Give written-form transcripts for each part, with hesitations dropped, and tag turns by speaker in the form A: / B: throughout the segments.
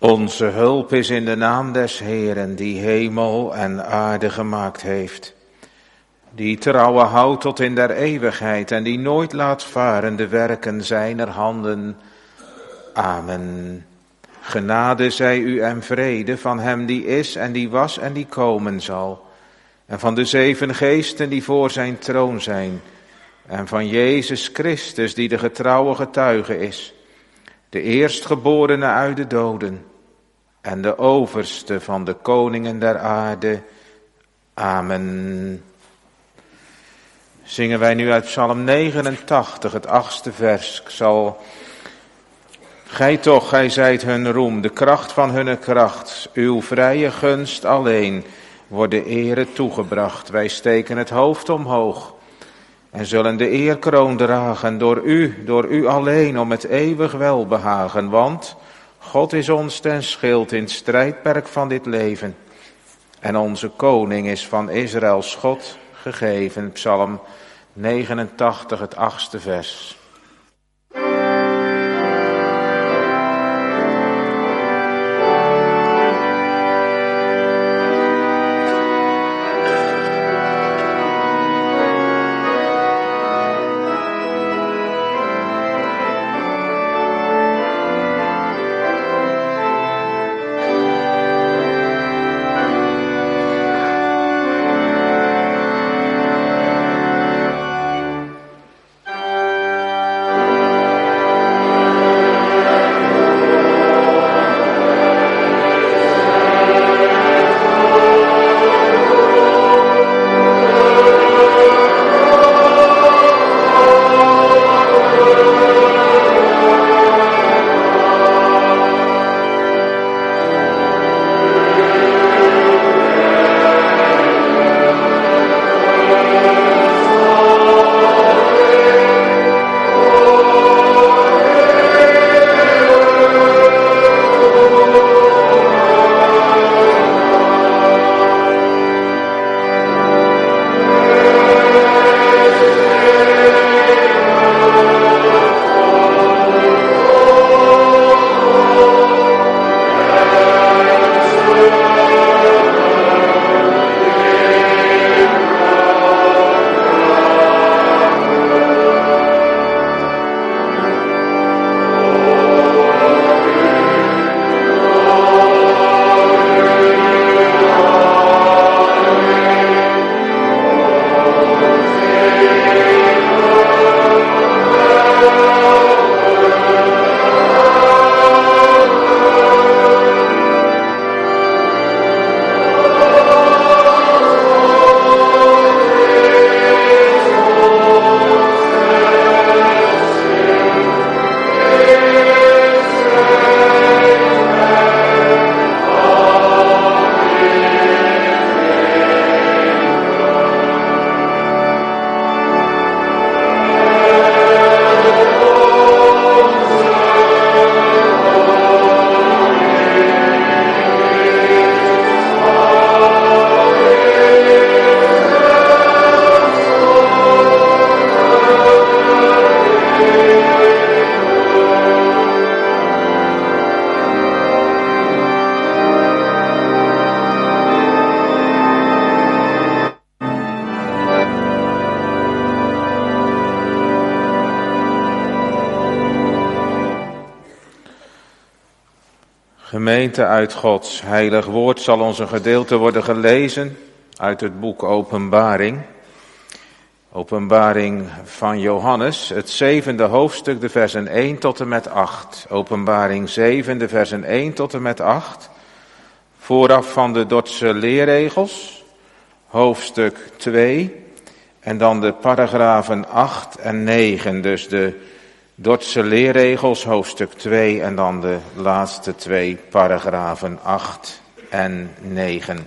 A: Onze hulp is in de naam des Heeren, die hemel en aarde gemaakt heeft. Die trouwe houdt tot in der eeuwigheid en die nooit laat varen de werken zijner handen. Amen. Genade zij u en vrede van hem die is en die was en die komen zal. En van de 7 geesten die voor zijn troon zijn. En van Jezus Christus die de getrouwe getuige is. De eerstgeborene uit de doden. En de overste van de koningen der aarde. Amen. Zingen wij nu uit Psalm 89, het 8e vers. Gij zijt hun roem, de kracht van hunne kracht. Uw vrije gunst alleen wordt de ere toegebracht. Wij steken het hoofd omhoog en zullen de eerkroon dragen door u alleen om het eeuwig welbehagen. Want God is ons ten schild in het strijdperk van dit leven. En onze koning is van Israëls God gegeven. Psalm 89, het 8e vers. Gemeente uit Gods heilig woord zal ons een gedeelte worden gelezen uit het boek Openbaring. Openbaring van Johannes, het 7e hoofdstuk, de versen 1 tot en met 8. Openbaring 7, de versen 1 tot en met 8. Vooraf van de Dordtse leerregels, hoofdstuk 2. En dan de paragrafen 8 en 9, dus de Dordtse leerregels, hoofdstuk 2 en dan de laatste 2 paragrafen 8 en 9.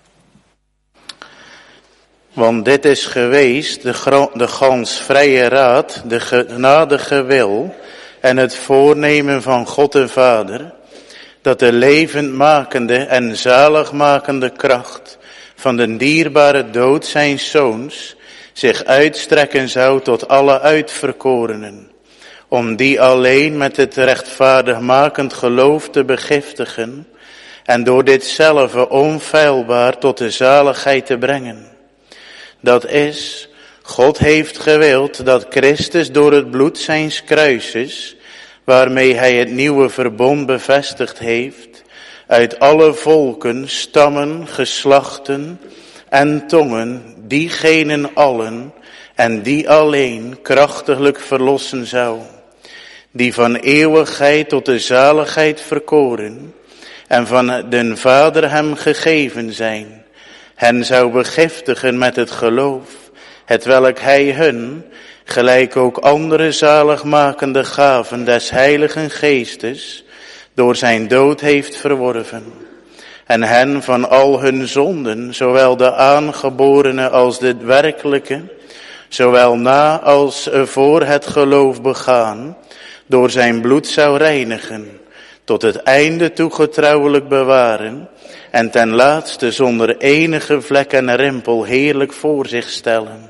B: Want dit is geweest de gans vrije raad, de genadige wil en het voornemen van God de Vader, dat de levendmakende en zaligmakende kracht van de dierbare dood zijns zoons zich uitstrekken zou tot alle uitverkorenen, om die alleen met het rechtvaardigmakend geloof te begiftigen en door ditzelfde onfeilbaar tot de zaligheid te brengen. Dat is, God heeft gewild dat Christus door het bloed zijns kruises, waarmee hij het nieuwe verbond bevestigd heeft, uit alle volken, stammen, geslachten en tongen, diegenen allen en die alleen krachtiglijk verlossen zou, die van eeuwigheid tot de zaligheid verkoren en van den Vader hem gegeven zijn, hen zou begiftigen met het geloof, hetwelk hij hun, gelijk ook andere zaligmakende gaven des Heiligen Geestes, door zijn dood heeft verworven. En hen van al hun zonden, zowel de aangeborene als de werkelijke, zowel na als voor het geloof begaan, door zijn bloed zou reinigen, tot het einde toe getrouwelijk bewaren, en ten laatste zonder enige vlek en rimpel heerlijk voor zich stellen.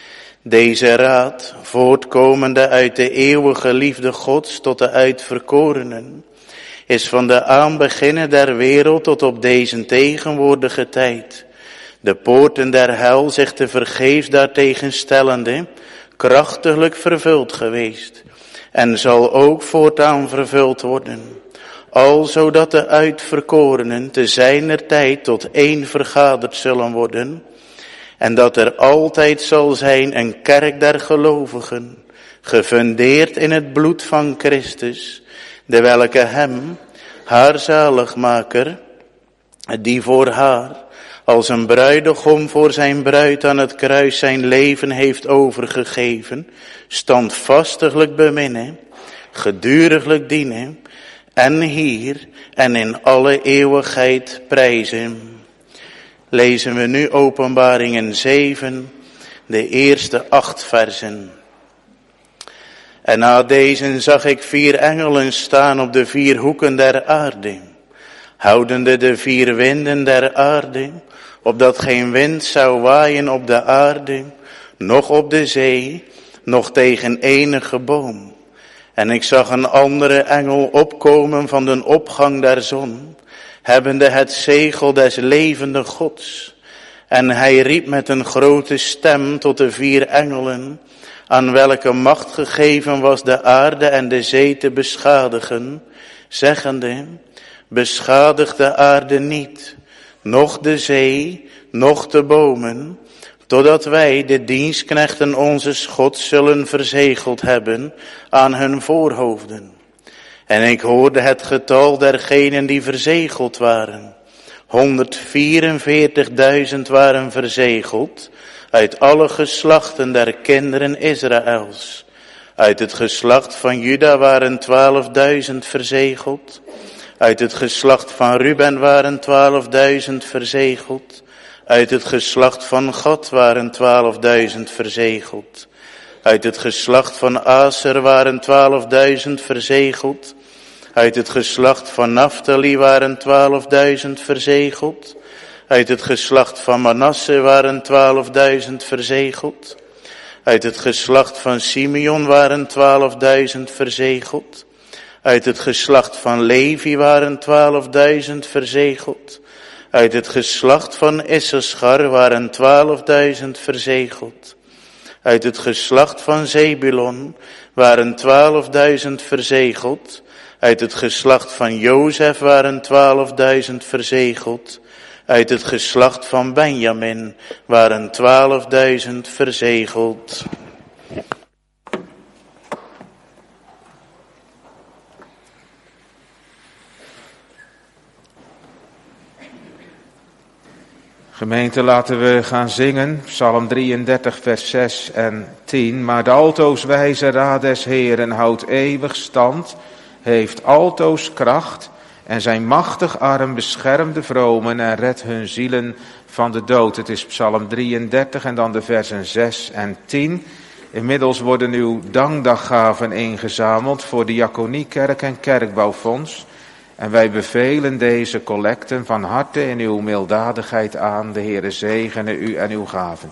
B: Deze raad, voortkomende uit de eeuwige liefde Gods tot de uitverkorenen, is van de aanbeginnen der wereld tot op deze tegenwoordige tijd, de poorten der hel zich te vergeefs daartegen stellende, krachtiglijk vervuld geweest, en zal ook voortaan vervuld worden, al zodat de uitverkorenen te zijner tijd tot één vergaderd zullen worden, en dat er altijd zal zijn een kerk der gelovigen, gefundeerd in het bloed van Christus, de welke hem, haar zaligmaker, die voor haar, als een bruidegom voor zijn bruid aan het kruis zijn leven heeft overgegeven, standvastiglijk beminnen, geduriglijk dienen, en hier en in alle eeuwigheid prijzen. Lezen we nu Openbaringen 7, de eerste 8 versen. En na deze zag ik 4 engelen staan op de 4 hoeken der aarde, houdende de 4 winden der aarde, opdat geen wind zou waaien op de aarde, noch op de zee, noch tegen enige boom. En ik zag een andere engel opkomen van de opgang der zon, hebbende het zegel des levende Gods. En hij riep met een grote stem tot de 4 engelen, aan welke macht gegeven was de aarde en de zee te beschadigen, zeggende, beschadig de aarde niet, noch de zee, noch de bomen, totdat wij de dienstknechten onzes Gods zullen verzegeld hebben aan hun voorhoofden. En ik hoorde het getal dergenen die verzegeld waren. 144.000 waren verzegeld, uit alle geslachten der kinderen Israëls. Uit het geslacht van Juda waren 12.000 verzegeld. Uit het geslacht van Ruben waren 12.000 verzegeld. Uit het geslacht van Gad waren 12.000 verzegeld. Uit het geslacht van Aser waren 12.000 verzegeld. Uit het geslacht van Naphtali waren 12.000 verzegeld. Uit het geslacht van Manasse waren 12.000 verzegeld. Uit het geslacht van Simeon waren 12.000 verzegeld. Uit het geslacht van Levi waren 12.000 verzegeld. Uit het geslacht van Issachar waren 12.000 verzegeld. Uit het geslacht van Zebulon waren 12.000 verzegeld. Uit het geslacht van Jozef waren 12.000 verzegeld. Uit het geslacht van Benjamin waren 12.000 verzegeld.
A: Gemeente, laten we gaan zingen, Psalm 33, vers 6 en 10. Maar de altoos wijze raad des Heeren houdt eeuwig stand, heeft altoos kracht, en zijn machtig arm beschermt de vromen en redt hun zielen van de dood. Het is Psalm 33 en dan de versen 6 en 10. Inmiddels worden uw dankdaggaven ingezameld voor de Diakoniekerk en Kerkbouwfonds. En wij bevelen deze collecten van harte in uw milddadigheid aan. De Heere zegene u en uw gaven.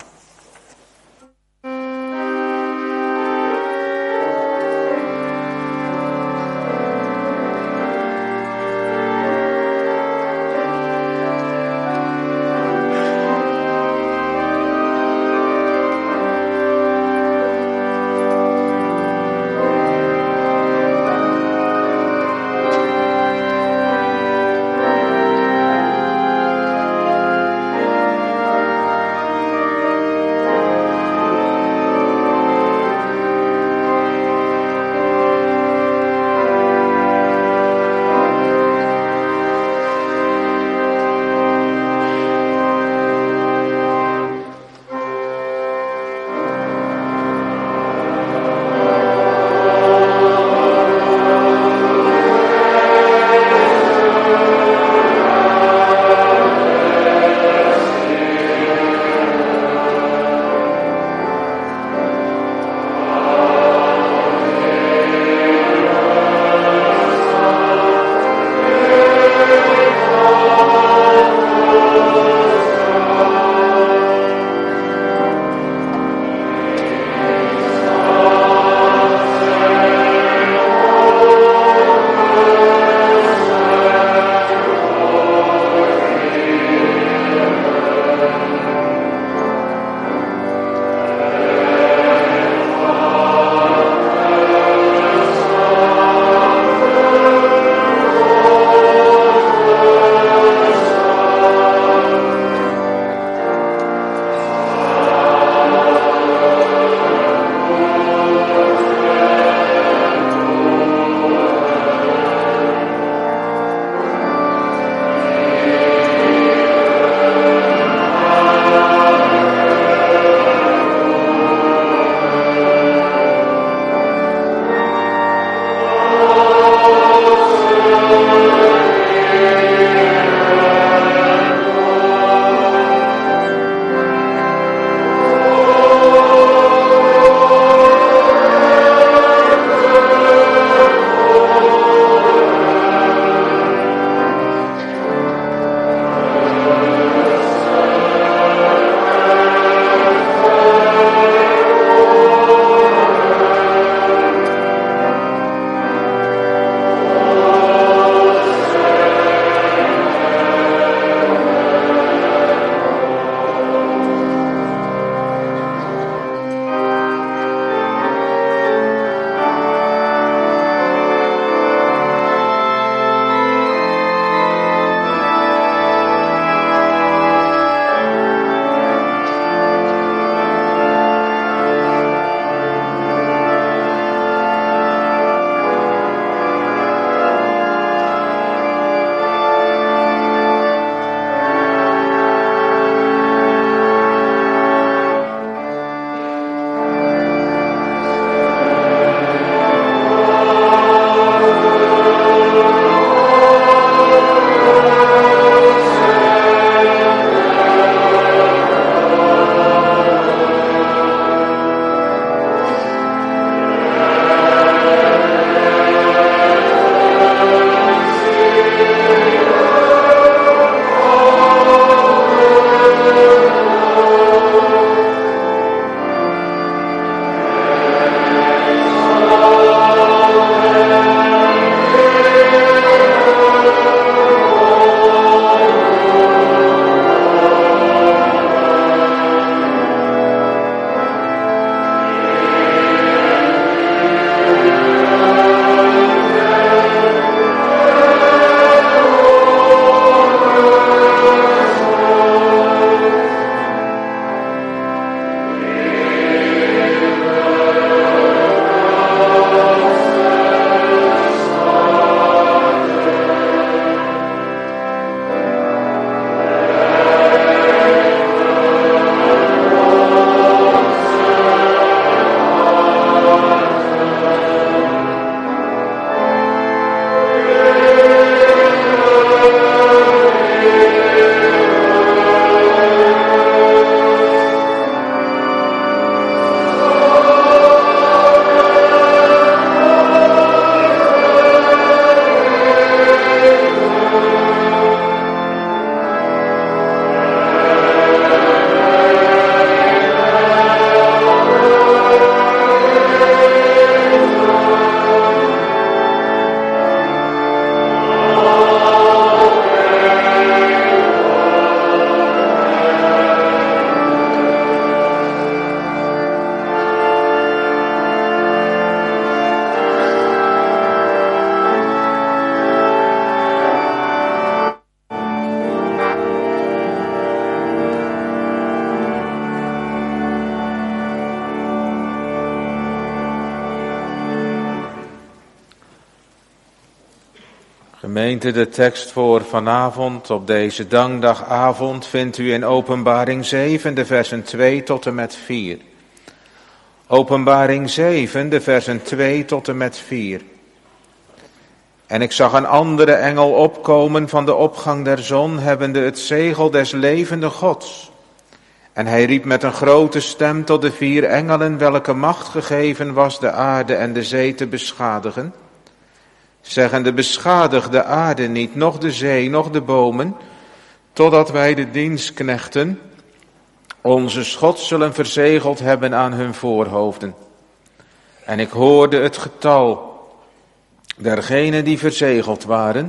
A: Gemeente, de tekst voor vanavond op deze dankdagavond vindt u in Openbaring 7, de versen 2 tot en met 4. Openbaring 7, de versen 2 tot en met 4. En ik zag een andere engel opkomen van de opgang der zon, hebbende het zegel des levende Gods. En hij riep met een grote stem tot de 4 engelen, welke macht gegeven was de aarde en de zee te beschadigen, zeggende: beschadig de aarde niet, noch de zee, noch de bomen, totdat wij de dienstknechten onze schot zullen verzegeld hebben aan hun voorhoofden. En ik hoorde het getal dergenen die verzegeld waren.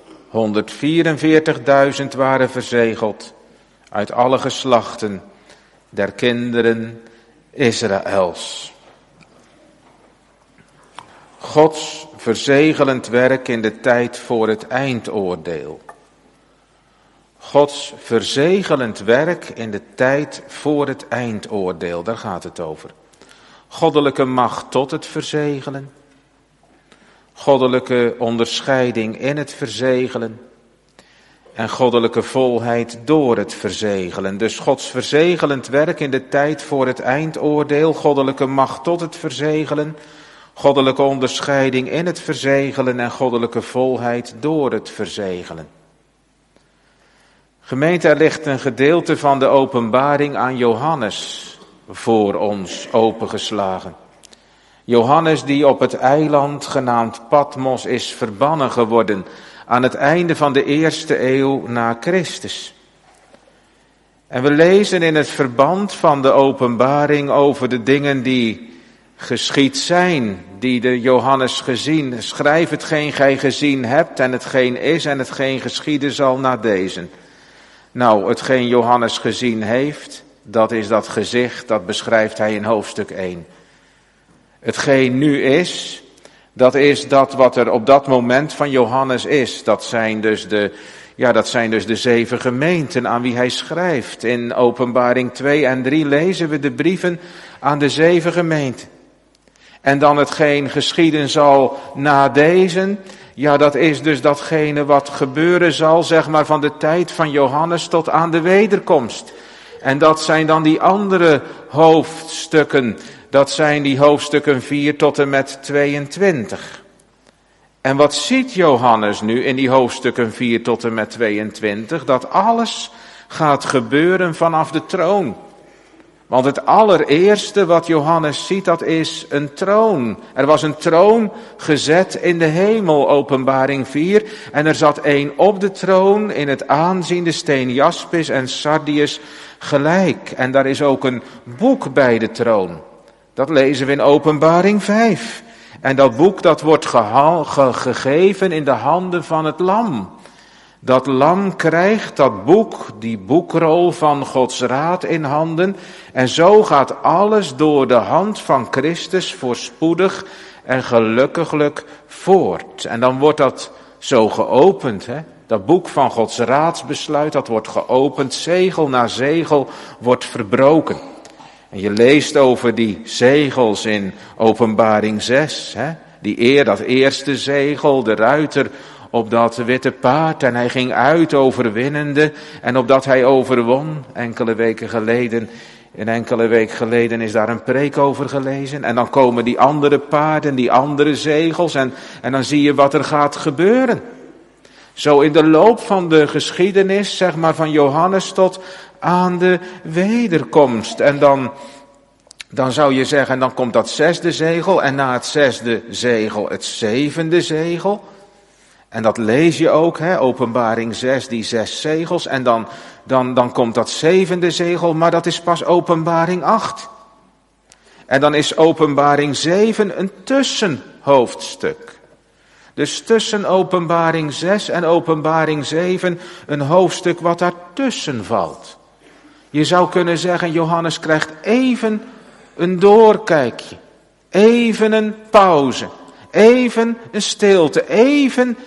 A: 144.000 waren verzegeld uit alle geslachten der kinderen Israëls. Gods verzegelend werk in de tijd voor het eindoordeel. Gods verzegelend werk in de tijd voor het eindoordeel, daar gaat het over. Goddelijke macht tot het verzegelen. Goddelijke onderscheiding in het verzegelen. En goddelijke volheid door het verzegelen. Dus Gods verzegelend werk in de tijd voor het eindoordeel. Goddelijke macht tot het verzegelen. Goddelijke onderscheiding in het verzegelen en goddelijke volheid door het verzegelen. Gemeente, er ligt een gedeelte van de openbaring aan Johannes voor ons opengeslagen. Johannes die op het eiland genaamd Patmos is verbannen geworden aan het einde van de 1e eeuw na Christus. En we lezen in het verband van de openbaring over de dingen die geschied zijn, die de Johannes gezien. Schrijf hetgeen gij gezien hebt en hetgeen is en hetgeen geschieden zal na deze. Nou, hetgeen Johannes gezien heeft, dat is dat gezicht, dat beschrijft hij in hoofdstuk 1. Hetgeen nu is, dat is dat wat er op dat moment van Johannes is. Dat zijn dus de 7 gemeenten aan wie hij schrijft. In Openbaring 2 en 3 lezen we de brieven aan de 7 gemeenten. En dan hetgeen geschieden zal na deze, ja, dat is dus datgene wat gebeuren zal, zeg maar, van de tijd van Johannes tot aan de wederkomst. En dat zijn dan die andere hoofdstukken. Dat zijn die hoofdstukken 4 tot en met 22. En wat ziet Johannes nu in die hoofdstukken 4 tot en met 22? Dat alles gaat gebeuren vanaf de troon. Want het allereerste wat Johannes ziet, dat is een troon. Er was een troon gezet in de hemel, Openbaring 4. En er zat één op de troon in het aanzien, de steen jaspis en sardius gelijk. En daar is ook een boek bij de troon. Dat lezen we in Openbaring 5. En dat boek dat wordt gegeven in de handen van het lam. Dat lam krijgt dat boek, die boekrol van Gods raad in handen. En zo gaat alles door de hand van Christus voorspoedig en gelukkiglijk voort. En dan wordt dat zo geopend, hè? Dat boek van Gods raadsbesluit, dat wordt geopend, zegel na zegel wordt verbroken. En je leest over die zegels in Openbaring 6, hè? Dat eerste zegel, de ruiter op dat witte paard, en hij ging uit overwinnende, en opdat hij overwon, enkele weken geleden is daar een preek over gelezen, en dan komen die andere paarden, die andere zegels, en dan zie je wat er gaat gebeuren. Zo in de loop van de geschiedenis, zeg maar, van Johannes tot aan de wederkomst. En dan zou je zeggen, dan komt dat 6e zegel, en na het 6e zegel het 7e zegel. En dat lees je ook, hè, Openbaring 6, die 6 zegels. En dan komt dat 7e zegel, maar dat is pas Openbaring 8. En dan is Openbaring 7 een tussenhoofdstuk. Dus tussen Openbaring 6 en Openbaring 7 een hoofdstuk wat daartussen valt. Je zou kunnen zeggen, Johannes krijgt even een doorkijkje. Even een pauze. Even een stilte. Even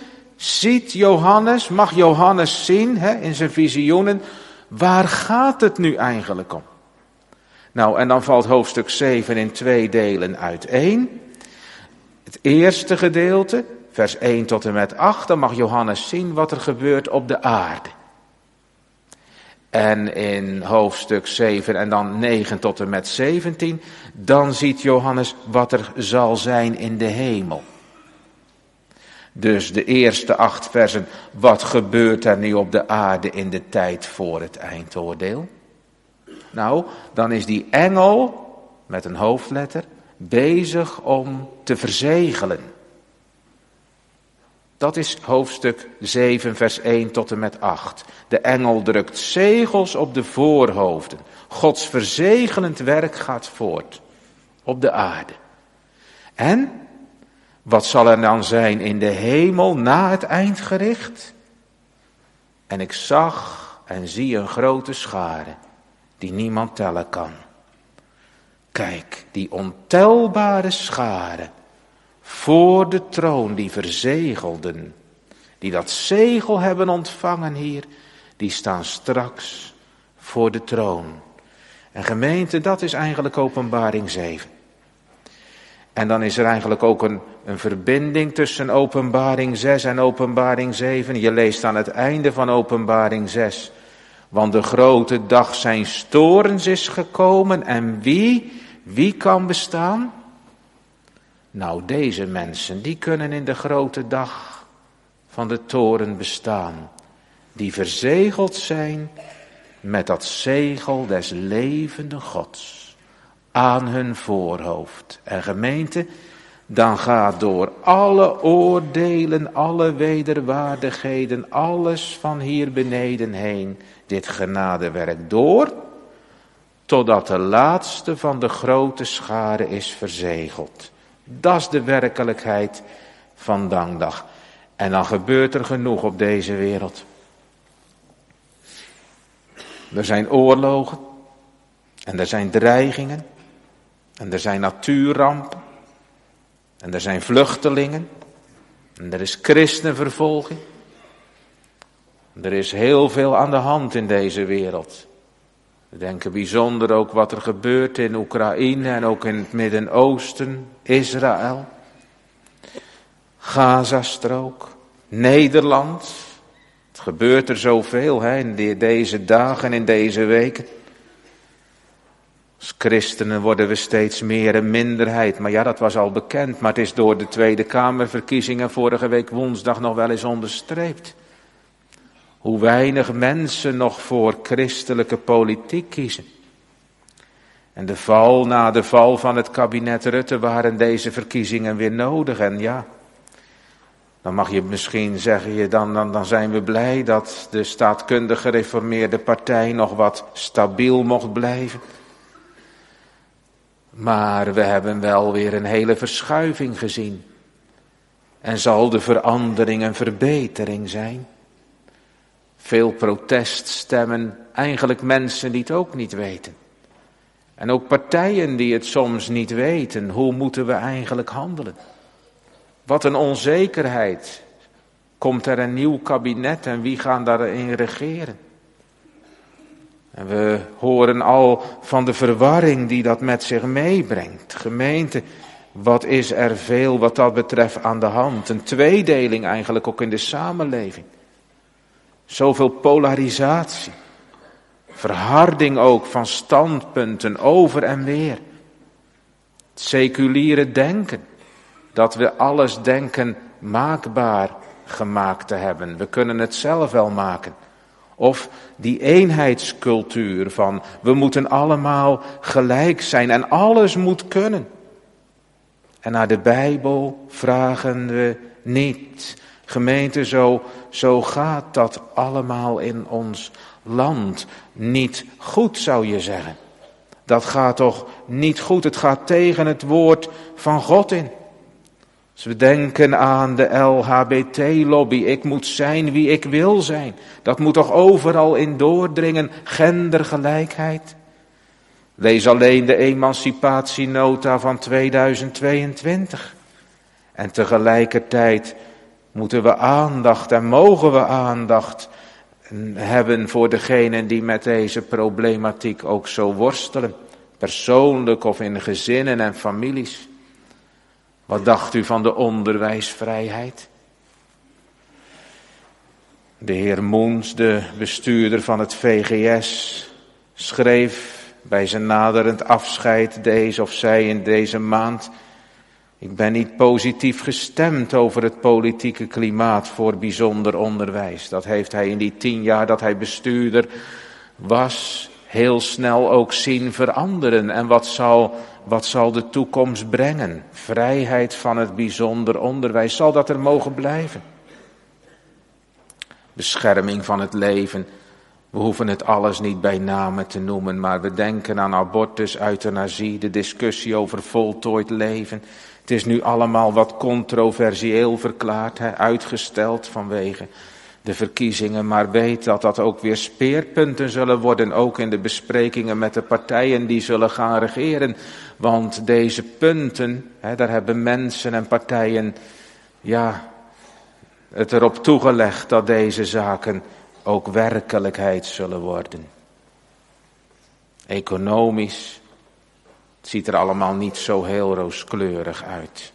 A: mag Johannes zien, hè, in zijn visioenen, waar gaat het nu eigenlijk om? Nou, en dan valt hoofdstuk 7 in 2 delen uiteen. Het eerste gedeelte, vers 1 tot en met 8, dan mag Johannes zien wat er gebeurt op de aarde. En in hoofdstuk 7 en dan 9 tot en met 17, dan ziet Johannes wat er zal zijn in de hemel. Dus de eerste 8 versen, wat gebeurt er nu op de aarde in de tijd voor het eindoordeel? Nou, dan is die engel, met een hoofdletter, bezig om te verzegelen. Dat is hoofdstuk 7 vers 1 tot en met 8. De engel drukt zegels op de voorhoofden. Gods verzegelend werk gaat voort op de aarde. En wat zal er dan zijn in de hemel na het eindgericht? En ik zag en zie een grote schare die niemand tellen kan. Kijk, die ontelbare schare voor de troon, die verzegelden, die dat zegel hebben ontvangen hier, die staan straks voor de troon. En gemeente, dat is eigenlijk Openbaring 7. En dan is er eigenlijk ook een verbinding tussen Openbaring 6 en Openbaring 7. Je leest aan het einde van Openbaring 6. Want de grote dag zijns toorns is gekomen en wie kan bestaan? Nou, deze mensen, die kunnen in de grote dag van de toorn bestaan. Die verzegeld zijn met dat zegel des levende Gods aan hun voorhoofd. En gemeente, dan gaat door alle oordelen, alle wederwaardigheden, alles van hier beneden heen, dit genadewerk door, totdat de laatste van de grote schare is verzegeld. Dat is de werkelijkheid van dankdag. En dan gebeurt er genoeg op deze wereld. Er zijn oorlogen. En er zijn dreigingen. En er zijn natuurrampen. En er zijn vluchtelingen. En er is christenvervolging. Er is heel veel aan de hand in deze wereld. We denken bijzonder ook wat er gebeurt in Oekraïne en ook in het Midden-Oosten, Israël, Gazastrook, Nederland. Het gebeurt er zoveel in deze dagen, in deze weken. Als christenen worden we steeds meer een minderheid. Maar ja, dat was al bekend, maar het is door de Tweede Kamerverkiezingen vorige week woensdag nog wel eens onderstreept. Hoe weinig mensen nog voor christelijke politiek kiezen. En na de val van het kabinet Rutte waren deze verkiezingen weer nodig. En ja, dan mag je misschien zeggen, dan zijn we blij dat de staatkundig gereformeerde partij nog wat stabiel mocht blijven. Maar we hebben wel weer een hele verschuiving gezien. En zal de verandering een verbetering zijn? Veel proteststemmen, eigenlijk mensen die het ook niet weten. En ook partijen die het soms niet weten. Hoe moeten we eigenlijk handelen? Wat een onzekerheid. Komt er een nieuw kabinet en wie gaan daarin regeren? En we horen al van de verwarring die dat met zich meebrengt. Gemeente, wat is er veel wat dat betreft aan de hand? Een tweedeling eigenlijk ook in de samenleving. Zoveel polarisatie. Verharding ook van standpunten over en weer. Het seculiere denken. Dat we alles denken maakbaar gemaakt te hebben. We kunnen het zelf wel maken. Of die eenheidscultuur van we moeten allemaal gelijk zijn en alles moet kunnen. En naar de Bijbel vragen we niet. Gemeente, zo gaat dat allemaal in ons land. Niet goed, zou je zeggen. Dat gaat toch niet goed. Het gaat tegen het woord van God in. Als we denken aan de LHBT-lobby, ik moet zijn wie ik wil zijn. Dat moet toch overal in doordringen, gendergelijkheid. Lees alleen de emancipatienota van 2022. En tegelijkertijd moeten we aandacht en mogen we aandacht hebben voor degenen die met deze problematiek ook zo worstelen. Persoonlijk of in gezinnen en families. Wat dacht u van de onderwijsvrijheid? De heer Moens, de bestuurder van het VGS, schreef bij zijn naderend afscheid deze of zij in deze maand: ik ben niet positief gestemd over het politieke klimaat voor bijzonder onderwijs. Dat heeft hij in die 10 jaar dat hij bestuurder was heel snel ook zien veranderen. En wat zal de toekomst brengen? Vrijheid van het bijzonder onderwijs, zal dat er mogen blijven? Bescherming van het leven. We hoeven het alles niet bij name te noemen, maar we denken aan abortus, euthanasie, de discussie over voltooid leven. Het is nu allemaal wat controversieel verklaard, uitgesteld vanwege de verkiezingen. Maar weet dat dat ook weer speerpunten zullen worden, ook in de besprekingen met de partijen die zullen gaan regeren. Want deze punten, daar hebben mensen en partijen het erop toegelegd dat deze zaken ook werkelijkheid zullen worden. Economisch, het ziet er allemaal niet zo heel rooskleurig uit.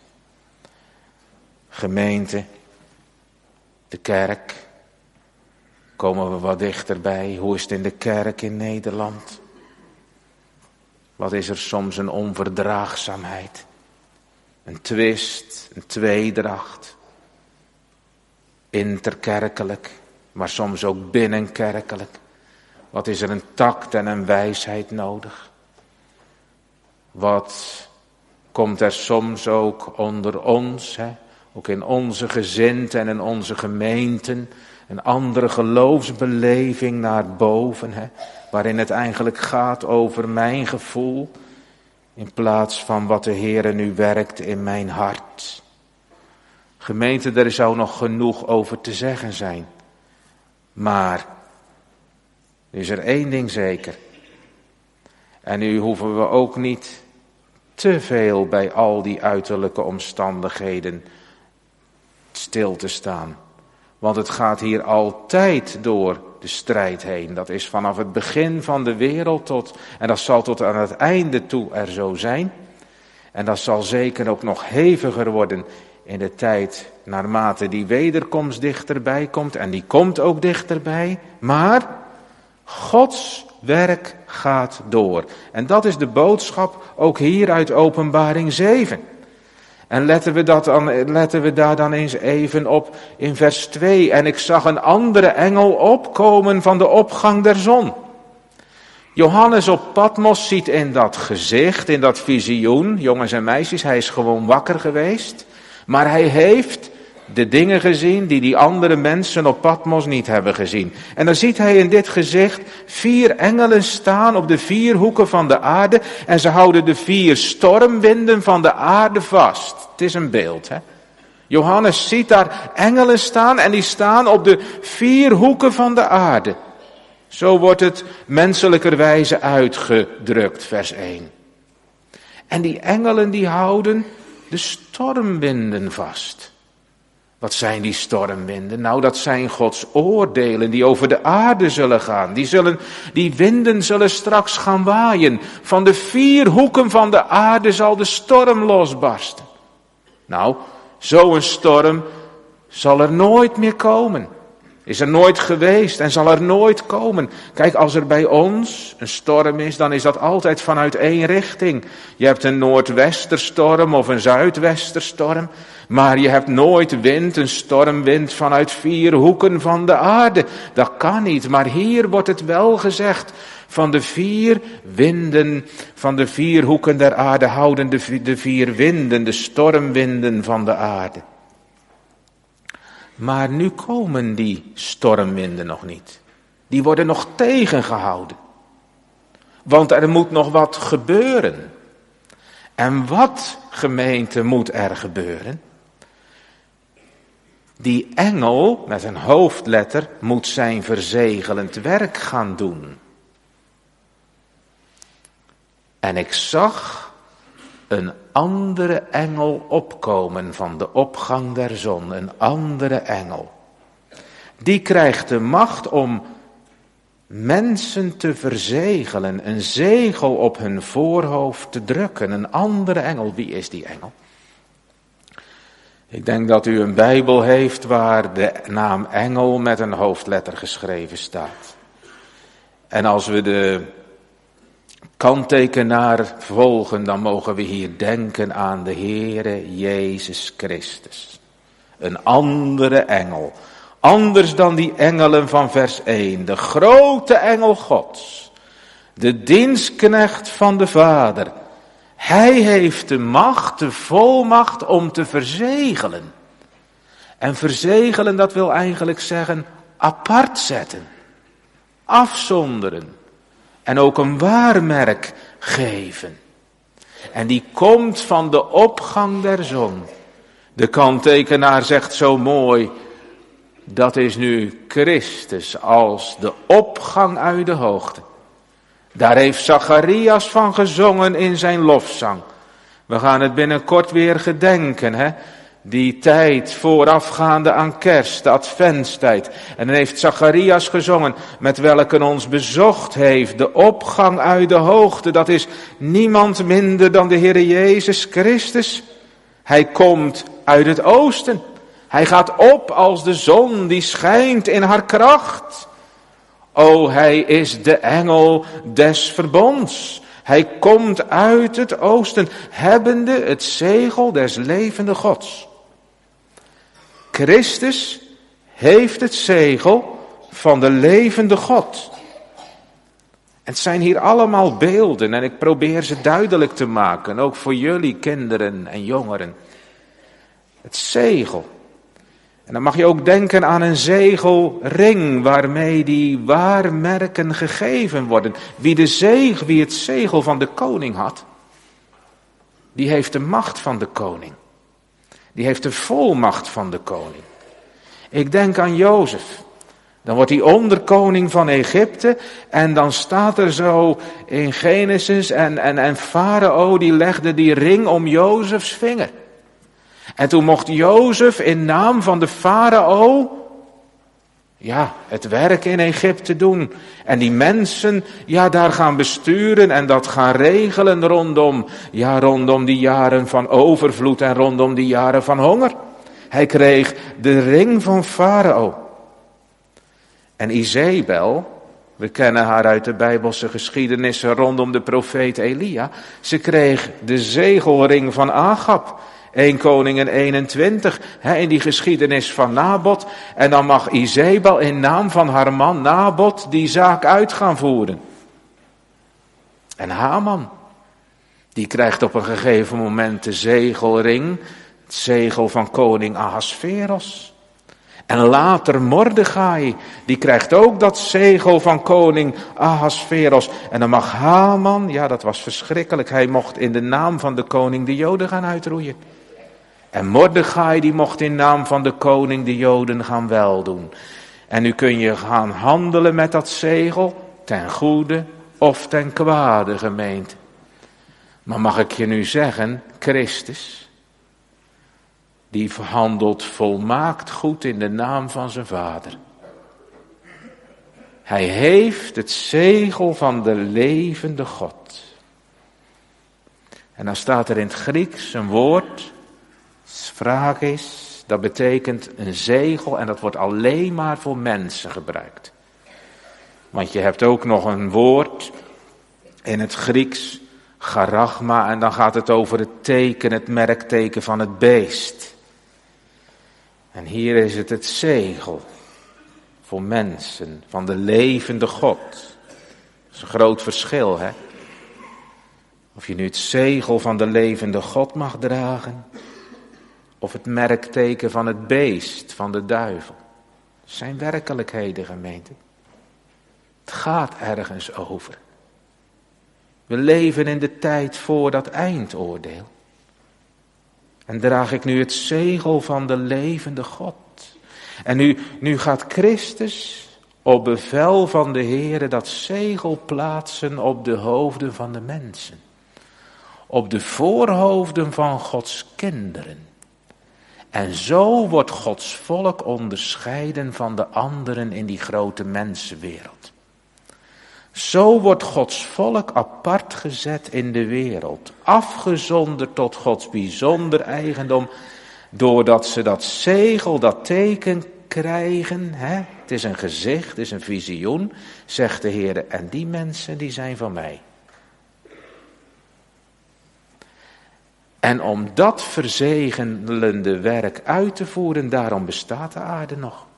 A: Gemeente, de kerk, komen we wat dichterbij. Hoe is het in de kerk in Nederland? Wat is er soms een onverdraagzaamheid, een twist, een tweedracht, interkerkelijk, maar soms ook binnenkerkelijk. Wat is er een tact en een wijsheid nodig? Wat komt er soms ook onder ons, ook in onze gezinten en in onze gemeenten, een andere geloofsbeleving naar boven, waarin het eigenlijk gaat over mijn gevoel, in plaats van wat de Heere nu werkt in mijn hart. Gemeente, er zou nog genoeg over te zeggen zijn. Maar is er 1 ding zeker. En nu hoeven we ook niet te veel bij al die uiterlijke omstandigheden stil te staan. Want het gaat hier altijd door de strijd heen. Dat is vanaf het begin van de wereld en dat zal tot aan het einde toe er zo zijn. En dat zal zeker ook nog heviger worden in de tijd naarmate die wederkomst dichterbij komt. En die komt ook dichterbij. Maar Gods werk gaat door. En dat is de boodschap ook hier uit Openbaring 7. En letten we daar dan eens even op in vers 2. En ik zag een andere engel opkomen van de opgang der zon. Johannes op Patmos ziet in dat gezicht, in dat visioen, jongens en meisjes, hij is gewoon wakker geweest. Maar hij heeft de dingen gezien die andere mensen op Patmos niet hebben gezien. En dan ziet hij in dit gezicht 4 engelen staan op de 4 hoeken van de aarde. En ze houden de 4 stormwinden van de aarde vast. Het is een beeld, Johannes ziet daar engelen staan en die staan op de 4 hoeken van de aarde. Zo wordt het menselijkerwijze uitgedrukt, vers 1. En die engelen die houden de stormwinden vast. Wat zijn die stormwinden? Nou, dat zijn Gods oordelen die over de aarde zullen gaan. Die winden zullen straks gaan waaien. Van de 4 hoeken van de aarde zal de storm losbarsten. Nou, zo'n storm zal er nooit meer komen. Is er nooit geweest en zal er nooit komen. Kijk, als er bij ons een storm is, dan is dat altijd vanuit 1 richting. Je hebt een noordwesterstorm of een zuidwesterstorm. Maar je hebt nooit een stormwind vanuit 4 hoeken van de aarde. Dat kan niet, maar hier wordt het wel gezegd. Van de 4 winden, van de 4 hoeken der aarde houden de 4 winden, de stormwinden van de aarde. Maar nu komen die stormwinden nog niet. Die worden nog tegengehouden. Want er moet nog wat gebeuren. En wat, gemeente, moet er gebeuren? Die engel, met een hoofdletter, moet zijn verzegelend werk gaan doen. En ik zag een andere engel opkomen van de opgang der zon. Een andere engel. Die krijgt de macht om mensen te verzegelen. Een zegel op hun voorhoofd te drukken. Een andere engel. Wie is die engel? Ik denk dat u een Bijbel heeft waar de naam engel met een hoofdletter geschreven staat. En als we de kanttekenaar volgen, dan mogen we hier denken aan de Heere Jezus Christus. Een andere engel. Anders dan die engelen van vers 1. De grote engel Gods. De dienstknecht van de Vader. Hij heeft de macht, de volmacht om te verzegelen. En verzegelen, dat wil eigenlijk zeggen apart zetten. Afzonderen. En ook een waarmerk geven. En die komt van de opgang der zon. De kanttekenaar zegt zo mooi, dat is nu Christus als de opgang uit de hoogte. Daar heeft Zacharias van gezongen in zijn lofzang. We gaan het binnenkort weer gedenken, hè? Die tijd voorafgaande aan kerst, de adventstijd. En dan heeft Zacharias gezongen, met welke ons bezocht heeft, de opgang uit de hoogte. Dat is niemand minder dan de Heere Jezus Christus. Hij komt uit het oosten. Hij gaat op als de zon die schijnt in haar kracht. O, hij is de engel des verbonds. Hij komt uit het oosten, hebbende het zegel des levende Gods. Christus heeft het zegel van de levende God. Het zijn hier allemaal beelden en ik probeer ze duidelijk te maken, ook voor jullie kinderen en jongeren. Het zegel. En dan mag je ook denken aan een zegelring waarmee die waarmerken gegeven worden. Wie het zegel van de koning had, die heeft de macht van de koning. Die heeft de volmacht van de koning. Ik denk aan Jozef. Dan wordt hij onderkoning van Egypte en dan staat er zo in Genesis en Farao die legde die ring om Jozefs vinger. En toen mocht Jozef in naam van de farao, het werk in Egypte doen. En die mensen, daar gaan besturen en dat gaan regelen rondom die jaren van overvloed en rondom die jaren van honger. Hij kreeg de ring van farao. En Izebel, we kennen haar uit de Bijbelse geschiedenissen rondom de profeet Elia. Ze kreeg de zegelring van Agab. 1 Koningen 21, in die geschiedenis van Nabot. En dan mag Izebel in naam van haar man Nabot die zaak uit gaan voeren. En Haman, die krijgt op een gegeven moment de zegelring, het zegel van koning Ahasveros. En later Mordechai, die krijgt ook dat zegel van koning Ahasveros. En dan mag Haman, dat was verschrikkelijk, hij mocht in de naam van de koning de Joden gaan uitroeien. En Mordechai die mocht in naam van de koning de Joden gaan weldoen. En nu kun je gaan handelen met dat zegel, ten goede of ten kwade, gemeente. Maar mag ik je nu zeggen, Christus, die handelt volmaakt goed in de naam van zijn Vader. Hij heeft het zegel van de levende God. En dan staat er in het Grieks een woord, sfragis, dat betekent een zegel en dat wordt alleen maar voor mensen gebruikt. Want je hebt ook nog een woord in het Grieks, charagma, en dan gaat het over het teken, het merkteken van het beest. En hier is het zegel voor mensen van de levende God. Dat is een groot verschil, hè? Of je nu het zegel van de levende God mag dragen, of het merkteken van het beest, van de duivel. Dat zijn werkelijkheden, gemeente. Het gaat ergens over. We leven in de tijd voor dat eindoordeel. En draag ik nu het zegel van de levende God. En nu gaat Christus op bevel van de Heere dat zegel plaatsen op de hoofden van de mensen. Op de voorhoofden van Gods kinderen. En zo wordt Gods volk onderscheiden van de anderen in die grote mensenwereld. Zo wordt Gods volk apart gezet in de wereld, afgezonderd tot Gods bijzonder eigendom. Doordat ze dat zegel, dat teken krijgen, het is een gezicht, het is een visioen, zegt de Heer, en die mensen die zijn van mij. En om dat verzegelende werk uit te voeren, daarom bestaat de aarde nog.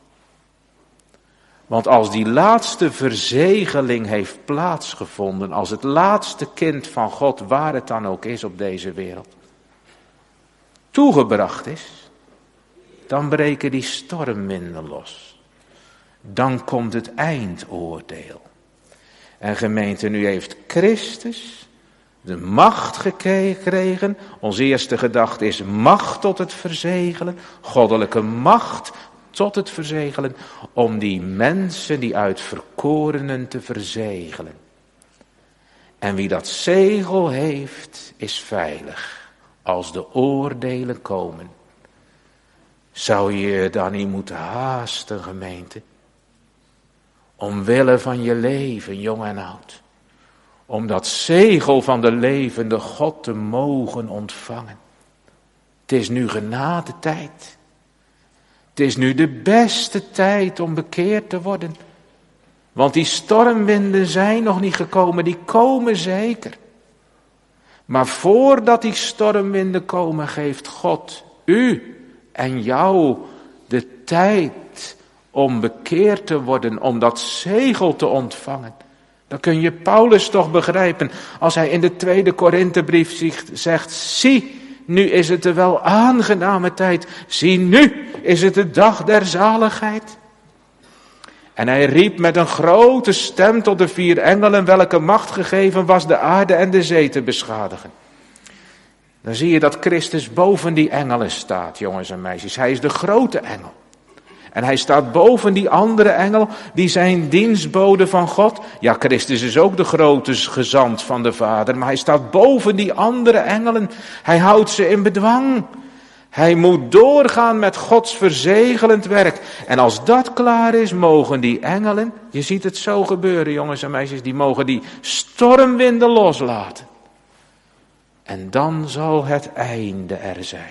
A: Want als die laatste verzegeling heeft plaatsgevonden, als het laatste kind van God, waar het dan ook is op deze wereld, toegebracht is, dan breken die stormwinden los. Dan komt het eindoordeel. En gemeente, nu heeft Christus de macht gekregen. Onze eerste gedachte is macht tot het verzegelen. Goddelijke macht tot het verzegelen. Om die mensen, die uitverkorenen, te verzegelen. En wie dat zegel heeft, is veilig. Als de oordelen komen. Zou je dan niet moeten haasten, gemeente? Omwille van je leven, jong en oud. Om dat zegel van de levende God te mogen ontvangen. Het is nu genadetijd. Het is nu de beste tijd om bekeerd te worden. Want die stormwinden zijn nog niet gekomen, die komen zeker. Maar voordat die stormwinden komen, geeft God u en jou de tijd om bekeerd te worden, om dat zegel te ontvangen. Dan kun je Paulus toch begrijpen als hij in de 2e Korinthebrief zegt, zie, nu is het de wel aangename tijd. Zie, nu is het de dag der zaligheid. En hij riep met een grote stem tot de 4 engelen, welke macht gegeven was de aarde en de zee te beschadigen. Dan zie je dat Christus boven die engelen staat, jongens en meisjes. Hij is de grote engel. En hij staat boven die andere engel, die zijn dienstbode van God. Ja, Christus is ook de grote gezant van de Vader, maar hij staat boven die andere engelen. Hij houdt ze in bedwang. Hij moet doorgaan met Gods verzegelend werk. En als dat klaar is, mogen die engelen, je ziet het zo gebeuren, jongens en meisjes, die mogen die stormwinden loslaten. En dan zal het einde er zijn.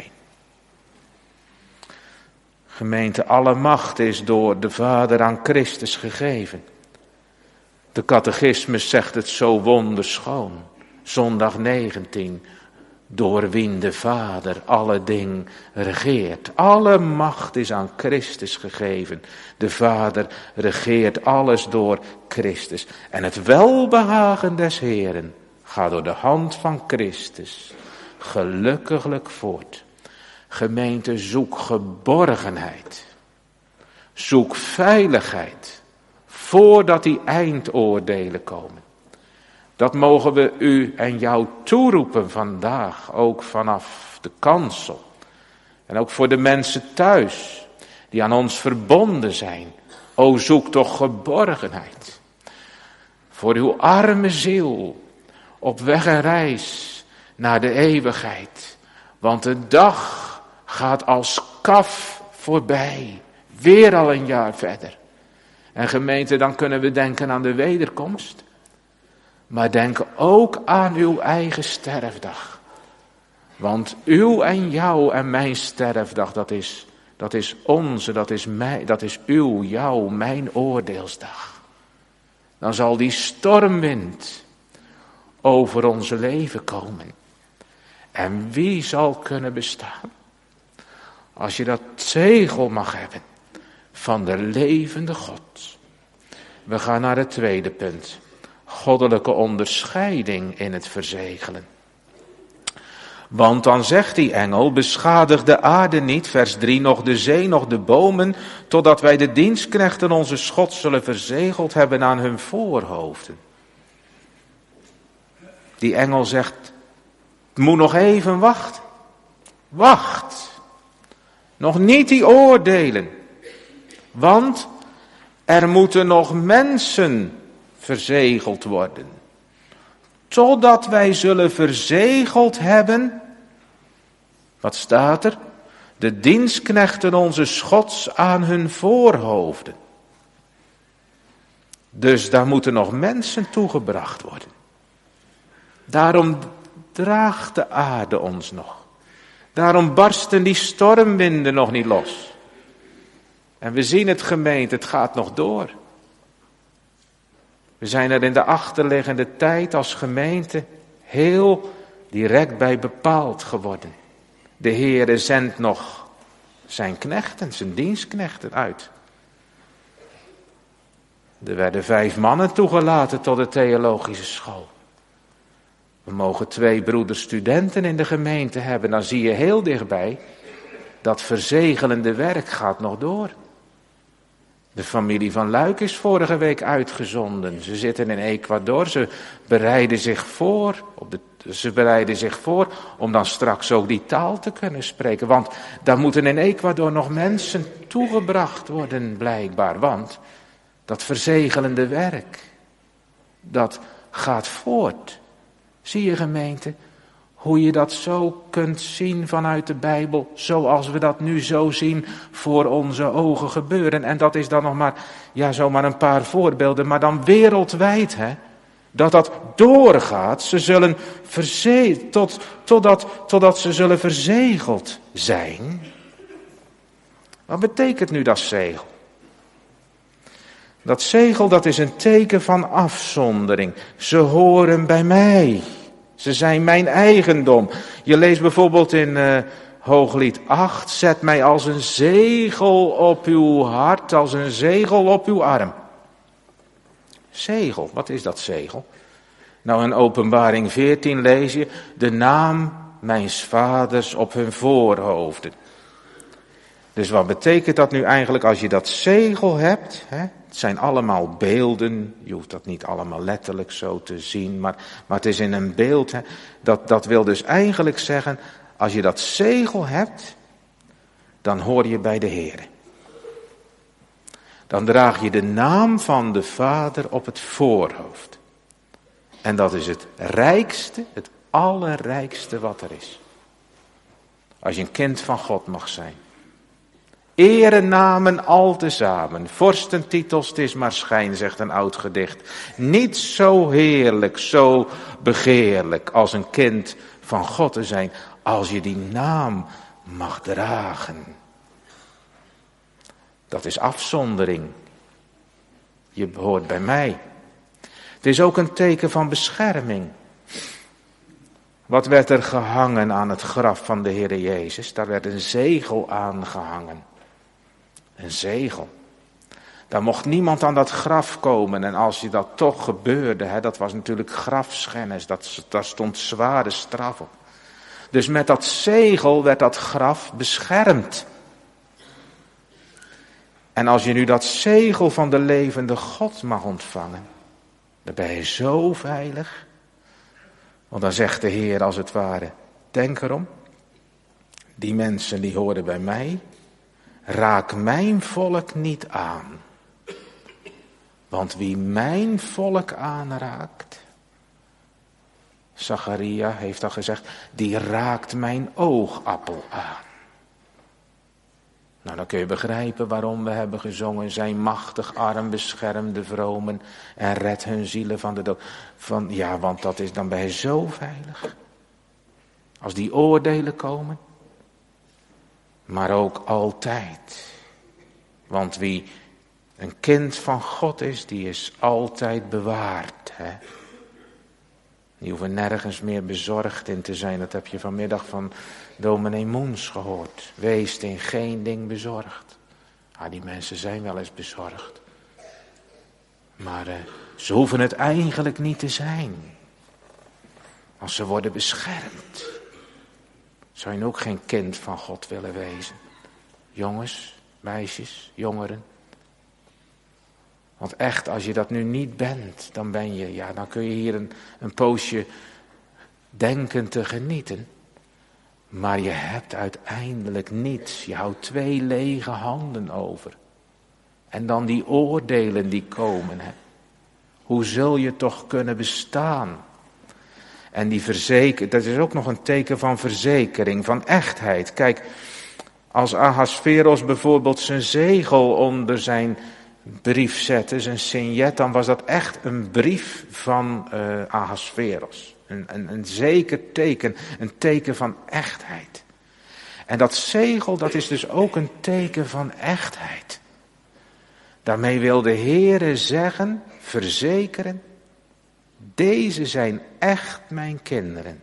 A: Gemeente, alle macht is door de Vader aan Christus gegeven. De catechismus zegt het zo wonderschoon. Zondag 19. Door wien de Vader alle dingen regeert. Alle macht is aan Christus gegeven. De Vader regeert alles door Christus. En het welbehagen des Heeren gaat door de hand van Christus gelukkiglijk voort. Gemeente, zoek geborgenheid. Zoek veiligheid. Voordat die eindoordelen komen. Dat mogen we u en jou toeroepen vandaag. Ook vanaf de kansel. En ook voor de mensen thuis. Die aan ons verbonden zijn. O, zoek toch geborgenheid. Voor uw arme ziel. Op weg en reis naar de eeuwigheid. Want de dag gaat als kaf voorbij. Weer al een jaar verder. En gemeente, dan kunnen we denken aan de wederkomst. Maar denk ook aan uw eigen sterfdag. Want uw en jouw en mijn sterfdag, dat is onze, dat is uw, jouw, mijn oordeelsdag. Dan zal die stormwind over ons leven komen. En wie zal kunnen bestaan? Als je dat zegel mag hebben van de levende God. We gaan naar het tweede punt. Goddelijke onderscheiding in het verzegelen. Want dan zegt die engel, beschadig de aarde niet, vers 3, nog de zee, nog de bomen, totdat wij de dienstknechten onze God zullen verzegeld hebben aan hun voorhoofden. Die engel zegt, het moet nog even wachten. Wacht. Nog niet die oordelen. Want er moeten nog mensen verzegeld worden. Totdat wij zullen verzegeld hebben. Wat staat er? De dienstknechten onze Gods aan hun voorhoofden. Dus daar moeten nog mensen toegebracht worden. Daarom draagt de aarde ons nog. Daarom barsten die stormwinden nog niet los. En we zien het, gemeente, het gaat nog door. We zijn er in de achterliggende tijd als gemeente heel direct bij bepaald geworden. De Heere zendt nog zijn knechten, zijn dienstknechten uit. Er werden 5 mannen toegelaten tot de theologische school. We mogen 2 broeders studenten in de gemeente hebben. Dan zie je heel dichtbij, dat verzegelende werk gaat nog door. De familie van Luik is vorige week uitgezonden. Ze zitten in Ecuador, ze bereiden zich voor om dan straks ook die taal te kunnen spreken. Want daar moeten in Ecuador nog mensen toegebracht worden blijkbaar. Want dat verzegelende werk, dat gaat voort. Zie je, gemeente, hoe je dat zo kunt zien vanuit de Bijbel, zoals we dat nu zo zien voor onze ogen gebeuren. En dat is dan nog maar, zomaar een paar voorbeelden, maar dan wereldwijd, dat doorgaat. Ze zullen totdat ze zullen verzegeld zijn. Wat betekent nu dat zegel? Dat zegel, dat is een teken van afzondering. Ze horen bij mij. Ze zijn mijn eigendom. Je leest bijvoorbeeld in Hooglied 8. Zet mij als een zegel op uw hart, als een zegel op uw arm. Zegel, wat is dat zegel? Nou, in Openbaring 14 lees je de naam mijns vaders op hun voorhoofden. Dus wat betekent dat nu eigenlijk als je dat zegel hebt? Het zijn allemaal beelden, je hoeft dat niet allemaal letterlijk zo te zien, maar het is in een beeld. Dat wil dus eigenlijk zeggen, als je dat zegel hebt, dan hoor je bij de Heer. Dan draag je de naam van de Vader op het voorhoofd. En dat is het rijkste, het allerrijkste wat er is. Als je een kind van God mag zijn. Erenamen al tezamen, vorstentitels, het is maar schijn, zegt een oud gedicht. Niet zo heerlijk, zo begeerlijk als een kind van God te zijn, als je die naam mag dragen. Dat is afzondering. Je behoort bij mij. Het is ook een teken van bescherming. Wat werd er gehangen aan het graf van de Heere Jezus? Daar werd een zegel aangehangen. Een zegel. Daar mocht niemand aan dat graf komen. En als je dat toch gebeurde, dat was natuurlijk grafschennis. Daar stond zware straf op. Dus met dat zegel werd dat graf beschermd. En als je nu dat zegel van de levende God mag ontvangen, dan ben je zo veilig. Want dan zegt de Heer als het ware, denk erom, die mensen die horen bij mij, raak mijn volk niet aan. Want wie mijn volk aanraakt, Zacharia heeft al gezegd, die raakt mijn oogappel aan. Nou, dan kun je begrijpen waarom we hebben gezongen, zijn machtig arm bescherm de vromen en red hun zielen van de dood. Want dat is, dan ben je zo veilig. Als die oordelen komen. Maar ook altijd. Want wie een kind van God is, die is altijd bewaard. Die hoeven nergens meer bezorgd in te zijn. Dat heb je vanmiddag van dominee Moens gehoord. Wees in geen ding bezorgd. Die mensen zijn wel eens bezorgd. Maar ze hoeven het eigenlijk niet te zijn. Als ze worden beschermd. Zou je ook geen kind van God willen wezen? Jongens, meisjes, jongeren. Want echt, als je dat nu niet bent, dan dan kun je hier een poosje denken te genieten. Maar je hebt uiteindelijk niets. Je houdt 2 lege handen over. En dan die oordelen die komen. Hoe zul je toch kunnen bestaan? En die dat is ook nog een teken van verzekering, van echtheid. Kijk, als Ahasveros bijvoorbeeld zijn zegel onder zijn brief zette, zijn signet, dan was dat echt een brief van Ahasveros. Een zeker teken, een teken van echtheid. En dat zegel, dat is dus ook een teken van echtheid. Daarmee wil de Heere zeggen, verzekeren, deze zijn echt mijn kinderen.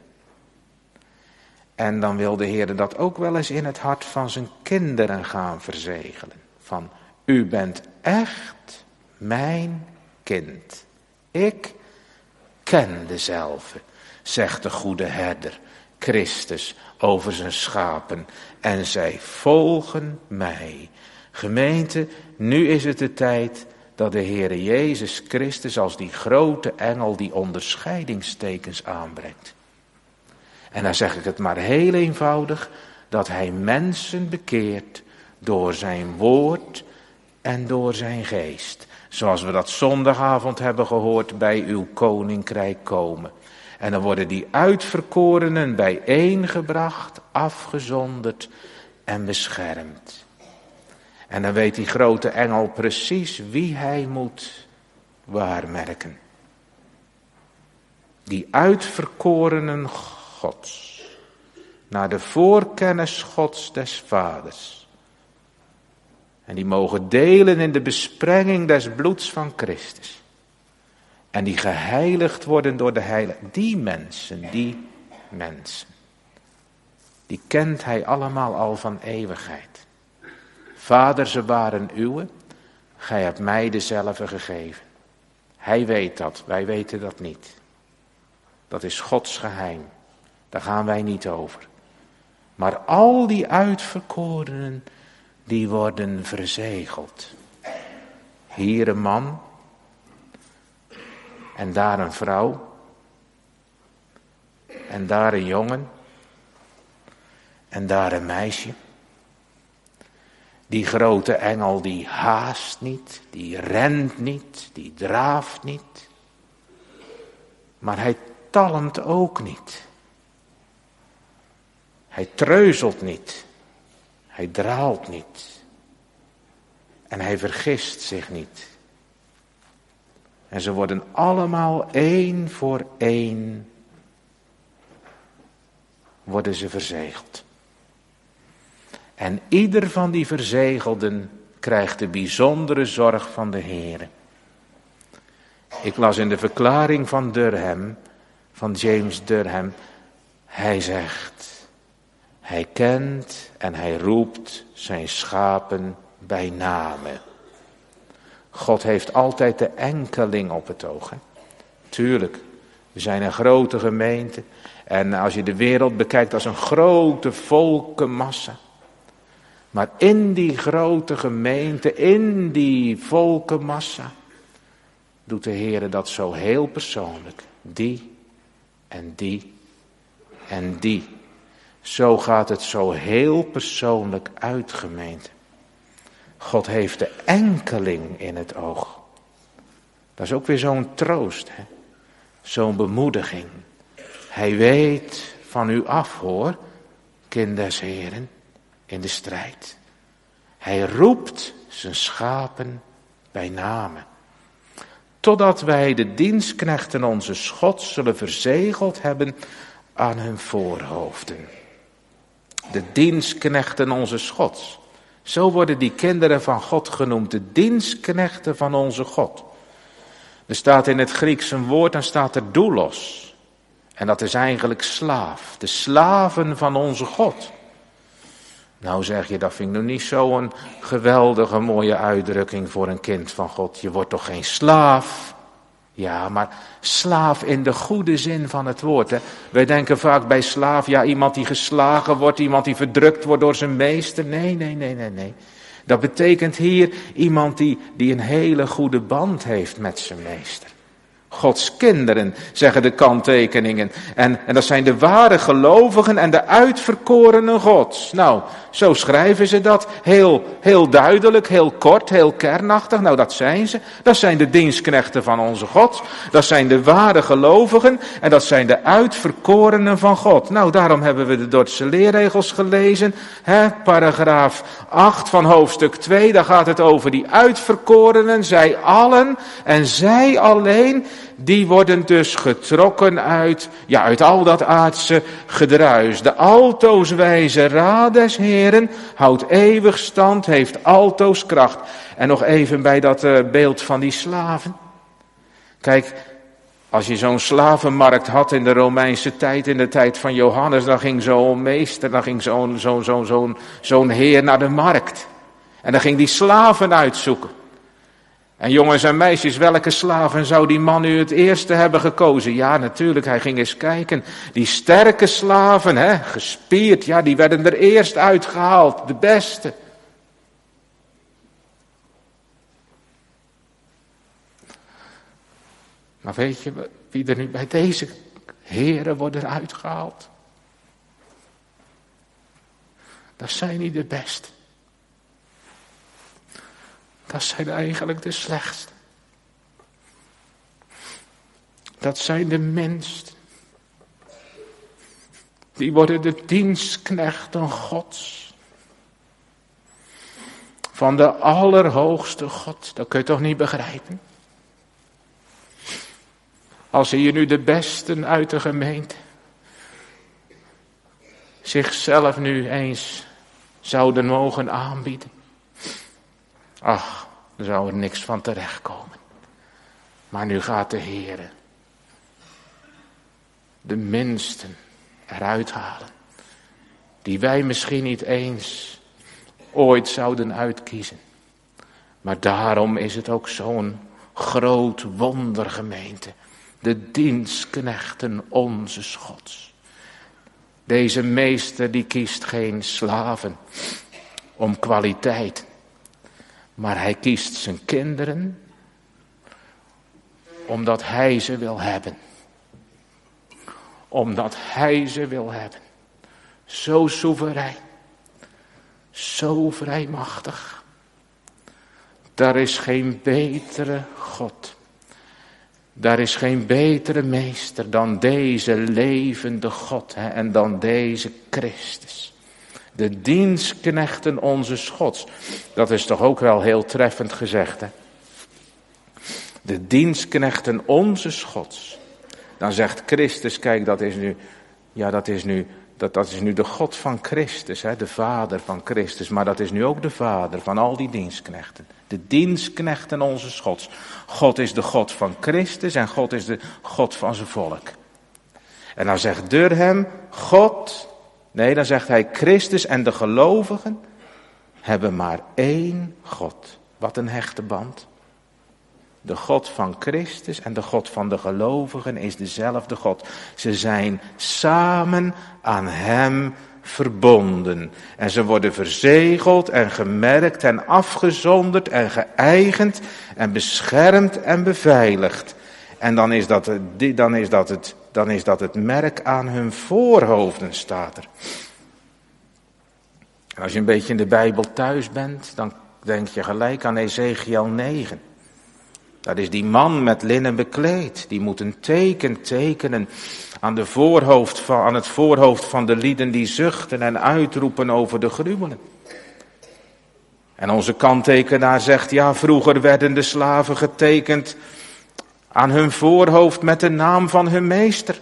A: En dan wil de Heere dat ook wel eens in het hart van zijn kinderen gaan verzegelen. Van, u bent echt mijn kind. Ik ken dezelfde, zegt de goede herder, Christus, over zijn schapen. En zij volgen mij. Gemeente, nu is het de tijd dat de Heere Jezus Christus als die grote engel die onderscheidingstekens aanbrengt. En dan zeg ik het maar heel eenvoudig, dat hij mensen bekeert door zijn woord en door zijn geest. Zoals we dat zondagavond hebben gehoord bij uw koninkrijk komen. En dan worden die uitverkorenen bijeengebracht, afgezonderd en beschermd. En dan weet die grote engel precies wie hij moet waarmerken. Die uitverkorenen Gods, naar de voorkennis Gods des Vaders. En die mogen delen in de besprenging des bloeds van Christus. En die geheiligd worden door de Heilige. Die mensen, die kent hij allemaal al van eeuwigheid. Vader, ze waren uwe, gij hebt mij dezelfde gegeven. Hij weet dat, wij weten dat niet. Dat is Gods geheim, daar gaan wij niet over. Maar al die uitverkorenen, die worden verzegeld. Hier een man, en daar een vrouw, en daar een jongen, en daar een meisje. Die grote engel die haast niet, die rent niet, die draaft niet. Maar hij talmt ook niet. Hij treuzelt niet. Hij draalt niet. En hij vergist zich niet. En ze worden allemaal één voor één, worden ze verzegeld. En ieder van die verzegelden krijgt de bijzondere zorg van de Heere. Ik las in de verklaring van Durham, van James Durham, hij zegt, hij kent en hij roept zijn schapen bij name. God heeft altijd de enkeling op het oog. Hè? Tuurlijk, we zijn een grote gemeente en als je de wereld bekijkt als een grote volkenmassa. Maar in die grote gemeente, in die volkenmassa, doet de Heere dat zo heel persoonlijk. Die en die en die. Zo gaat het zo heel persoonlijk uit, gemeente. God heeft de enkeling in het oog. Dat is ook weer zo'n troost, hè? Zo'n bemoediging. Hij weet van u af, hoor, kind des Heren, in de strijd. Hij roept zijn schapen bij name. Totdat wij de dienstknechten onze Gods zullen verzegeld hebben aan hun voorhoofden. De dienstknechten onze Gods. Zo worden die kinderen van God genoemd, de dienstknechten van onze God. Er staat in het Grieks een woord, dan staat er doulos. En dat is eigenlijk slaaf, de slaven van onze God. Nou zeg je, dat vind ik nog niet zo'n geweldige mooie uitdrukking voor een kind van God. Je wordt toch geen slaaf? Ja, maar slaaf in de goede zin van het woord. Hè? Wij denken vaak bij slaaf, ja, iemand die geslagen wordt, iemand die verdrukt wordt door zijn meester. Nee. Dat betekent hier iemand die een hele goede band heeft met zijn meester. Gods kinderen, zeggen de kanttekeningen. En dat zijn de ware gelovigen en de uitverkorenen Gods. Nou, zo schrijven ze dat. Heel duidelijk, heel kort, heel kernachtig. Nou, dat zijn ze. Dat zijn de dienstknechten van onze God. Dat zijn de ware gelovigen. En dat zijn de uitverkorenen van God. Nou, daarom hebben we de Dordtse leerregels gelezen. Paragraaf 8 van hoofdstuk 2. Daar gaat het over die uitverkorenen. Zij allen en zij alleen die worden dus getrokken uit al dat aardse gedruis. De altoos wijze raad des Heren houdt eeuwig stand, heeft altoos kracht. En nog even bij dat beeld van die slaven. Kijk, als je zo'n slavenmarkt had in de Romeinse tijd, in de tijd van Johannes, dan ging zo'n meester, dan ging zo'n heer naar de markt. En dan ging die slaven uitzoeken. En jongens en meisjes, welke slaven zou die man nu het eerste hebben gekozen? Ja, natuurlijk, hij ging eens kijken. Die sterke slaven, gespierd, ja, die werden er eerst uitgehaald, de beste. Maar weet je wie er nu bij deze heren worden uitgehaald? Dat zijn niet de beste. Dat zijn eigenlijk de slechtste. Dat zijn de minsten. Die worden de dienstknechten Gods. Van de Allerhoogste God. Dat kun je toch niet begrijpen? Als hier nu de besten uit de gemeente zichzelf nu eens zouden mogen aanbieden. Ach, er zou er niks van terechtkomen. Maar nu gaat de Heere de minsten eruit halen. Die wij misschien niet eens ooit zouden uitkiezen. Maar daarom is het ook zo'n groot wonder, gemeente. De dienstknechten onze Gods. Deze meester die kiest geen slaven om kwaliteit. Maar hij kiest zijn kinderen omdat hij ze wil hebben. Omdat hij ze wil hebben. Zo soeverein. Zo vrijmachtig. Daar is geen betere God. Daar is geen betere meester dan deze levende God en dan deze Christus. De dienstknechten onze Gods. Dat is toch ook wel heel treffend gezegd, hè? De dienstknechten onze Gods. Dan zegt Christus, kijk, dat is nu de God van Christus, hè? De Vader van Christus. Maar dat is nu ook de Vader van al die dienstknechten. De dienstknechten onze Gods. God is de God van Christus en God is de God van zijn volk. En dan zegt Durkheim, dan zegt hij Christus en de gelovigen hebben maar één God. Wat een hechte band. De God van Christus en de God van de gelovigen is dezelfde God. Ze zijn samen aan hem verbonden. En ze worden verzegeld en gemerkt en afgezonderd en geëigend en beschermd en beveiligd. En dan is dat het merk aan hun voorhoofden, staat er. En als je een beetje in de Bijbel thuis bent, dan denk je gelijk aan Ezekiel 9. Dat is die man met linnen bekleed. Die moet een teken tekenen aan het voorhoofd van de lieden die zuchten en uitroepen over de gruwelen. En onze kanttekenaar zegt, ja, vroeger werden de slaven getekend aan hun voorhoofd met de naam van hun meester.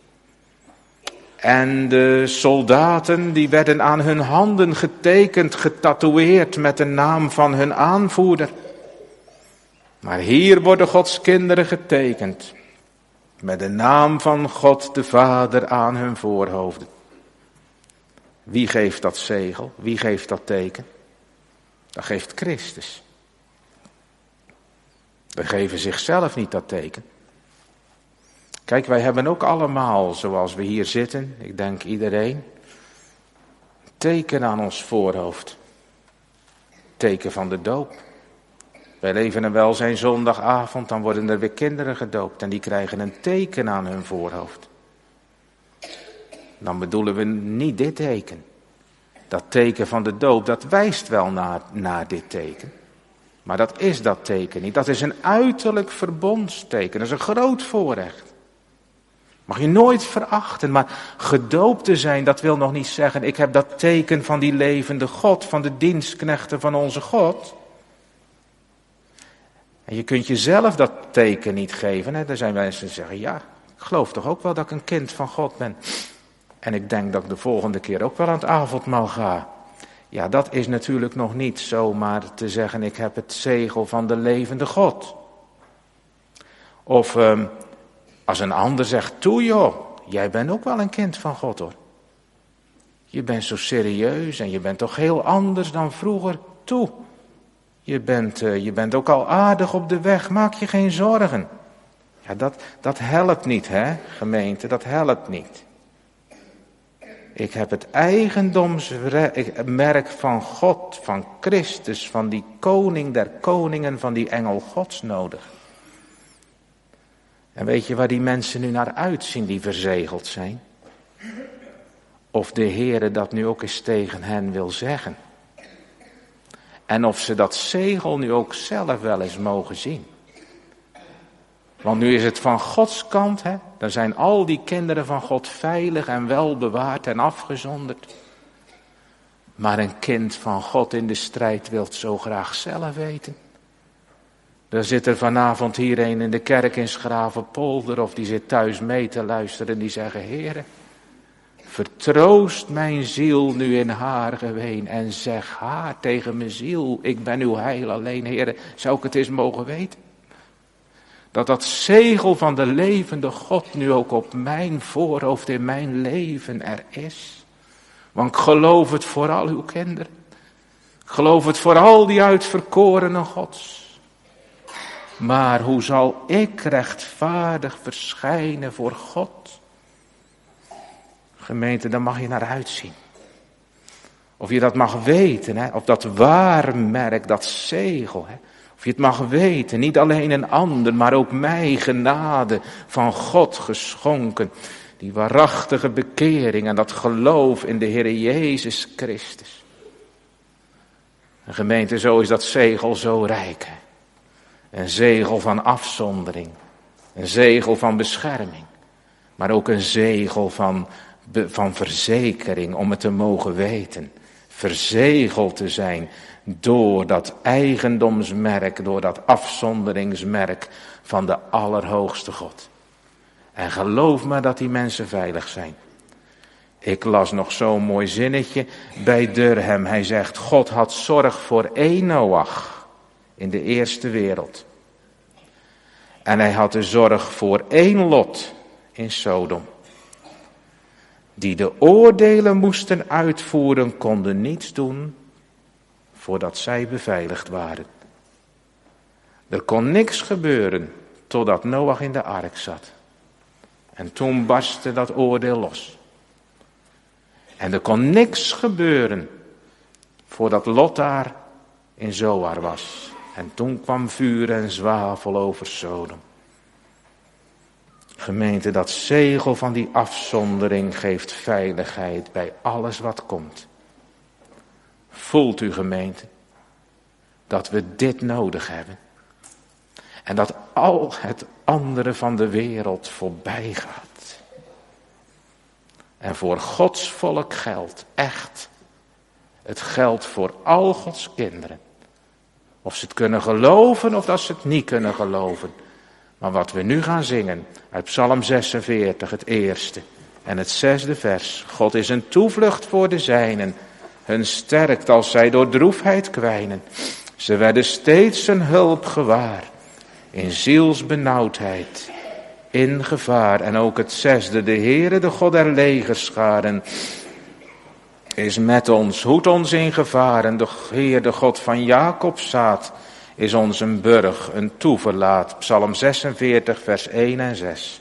A: En de soldaten die werden aan hun handen getekend, getatoeëerd met de naam van hun aanvoerder. Maar hier worden Gods kinderen getekend met de naam van God de Vader aan hun voorhoofden. Wie geeft dat zegel? Wie geeft dat teken? Dat geeft Christus. We geven zichzelf niet dat teken. Kijk, wij hebben ook allemaal, zoals we hier zitten, ik denk iedereen, een teken aan ons voorhoofd. Teken van de doop. Wij leven een welzijnzondagavond, dan worden er weer kinderen gedoopt en die krijgen een teken aan hun voorhoofd. Dan bedoelen we niet dit teken. Dat teken van de doop, dat wijst wel naar dit teken. Maar dat is dat teken niet. Dat is een uiterlijk verbondsteken. Dat is een groot voorrecht. Mag je nooit verachten, maar gedoopt te zijn, dat wil nog niet zeggen, ik heb dat teken van die levende God, van de dienstknechten van onze God. En je kunt jezelf dat teken niet geven. Hè? Er zijn mensen die zeggen, ja, ik geloof toch ook wel dat ik een kind van God ben. En ik denk dat ik de volgende keer ook wel aan het avondmaal ga. Ja, dat is natuurlijk nog niet zomaar te zeggen, ik heb het zegel van de levende God. Of als een ander zegt, toe joh, jij bent ook wel een kind van God hoor. Je bent zo serieus en je bent toch heel anders dan vroeger, toe. Je bent ook al aardig op de weg, maak je geen zorgen. Ja, dat helpt niet hè, gemeente, dat helpt niet. Ik heb het eigendomsmerk van God, van Christus, van die koning der koningen, van die engel Gods nodig. En weet je waar die mensen nu naar uitzien die verzegeld zijn? Of de Heere dat nu ook eens tegen hen wil zeggen. En of ze dat zegel nu ook zelf wel eens mogen zien. Want nu is het van Gods kant, hè? Dan zijn al die kinderen van God veilig en wel bewaard en afgezonderd. Maar een kind van God in de strijd wil het zo graag zelf weten. Er zit er vanavond hier een in de kerk in Schravenpolder of die zit thuis mee te luisteren en die zeggen, Heere, vertroost mijn ziel nu in haar geween en zeg haar tegen mijn ziel, ik ben uw heil alleen, Heere, zou ik het eens mogen weten? Dat zegel van de levende God nu ook op mijn voorhoofd in mijn leven er is. Want ik geloof het voor al uw kinderen. Ik geloof het voor al die uitverkorenen Gods. Maar hoe zal ik rechtvaardig verschijnen voor God? Gemeente, daar mag je naar uitzien. Of je dat mag weten, hè? Of dat waarmerk, dat zegel, hè? Of je het mag weten, niet alleen een ander, maar ook mij genade van God geschonken. Die waarachtige bekering en dat geloof in de Heer Jezus Christus. En gemeente, zo is dat zegel zo rijk. Hè? Een zegel van afzondering, een zegel van bescherming, maar ook een zegel van verzekering om het te mogen weten. Verzegeld te zijn door dat eigendomsmerk, door dat afzonderingsmerk van de Allerhoogste God. En geloof me dat die mensen veilig zijn. Ik las nog zo'n mooi zinnetje bij Durham. Hij zegt, God had zorg voor één Noach in de eerste wereld. En hij had de zorg voor één Lot in Sodom. Die de oordelen moesten uitvoeren, konden niets doen voordat zij beveiligd waren. Er kon niks gebeuren totdat Noach in de ark zat. En toen barstte dat oordeel los. En er kon niks gebeuren voordat Lot daar in Zoar was. En toen kwam vuur en zwavel over Sodom. Gemeente, dat zegel van die afzondering geeft veiligheid bij alles wat komt. Voelt u, gemeente, dat we dit nodig hebben. En dat al het andere van de wereld voorbij gaat. En voor Gods volk geldt echt. Het geldt voor al Gods kinderen. Of ze het kunnen geloven of dat ze het niet kunnen geloven. Maar wat we nu gaan zingen uit Psalm 46, het eerste en het 6e vers. God is een toevlucht voor de zijnen. Hun sterkt als zij door droefheid kwijnen. Ze werden steeds een hulp gewaar. In zielsbenauwdheid, in gevaar. En ook het 6e, de Heere, de God der legerscharen, is met ons, hoedt ons in gevaren. De Heer, de God van Jacobs zaad, is ons een burg, een toeverlaat. Psalm 46, vers 1 en 6.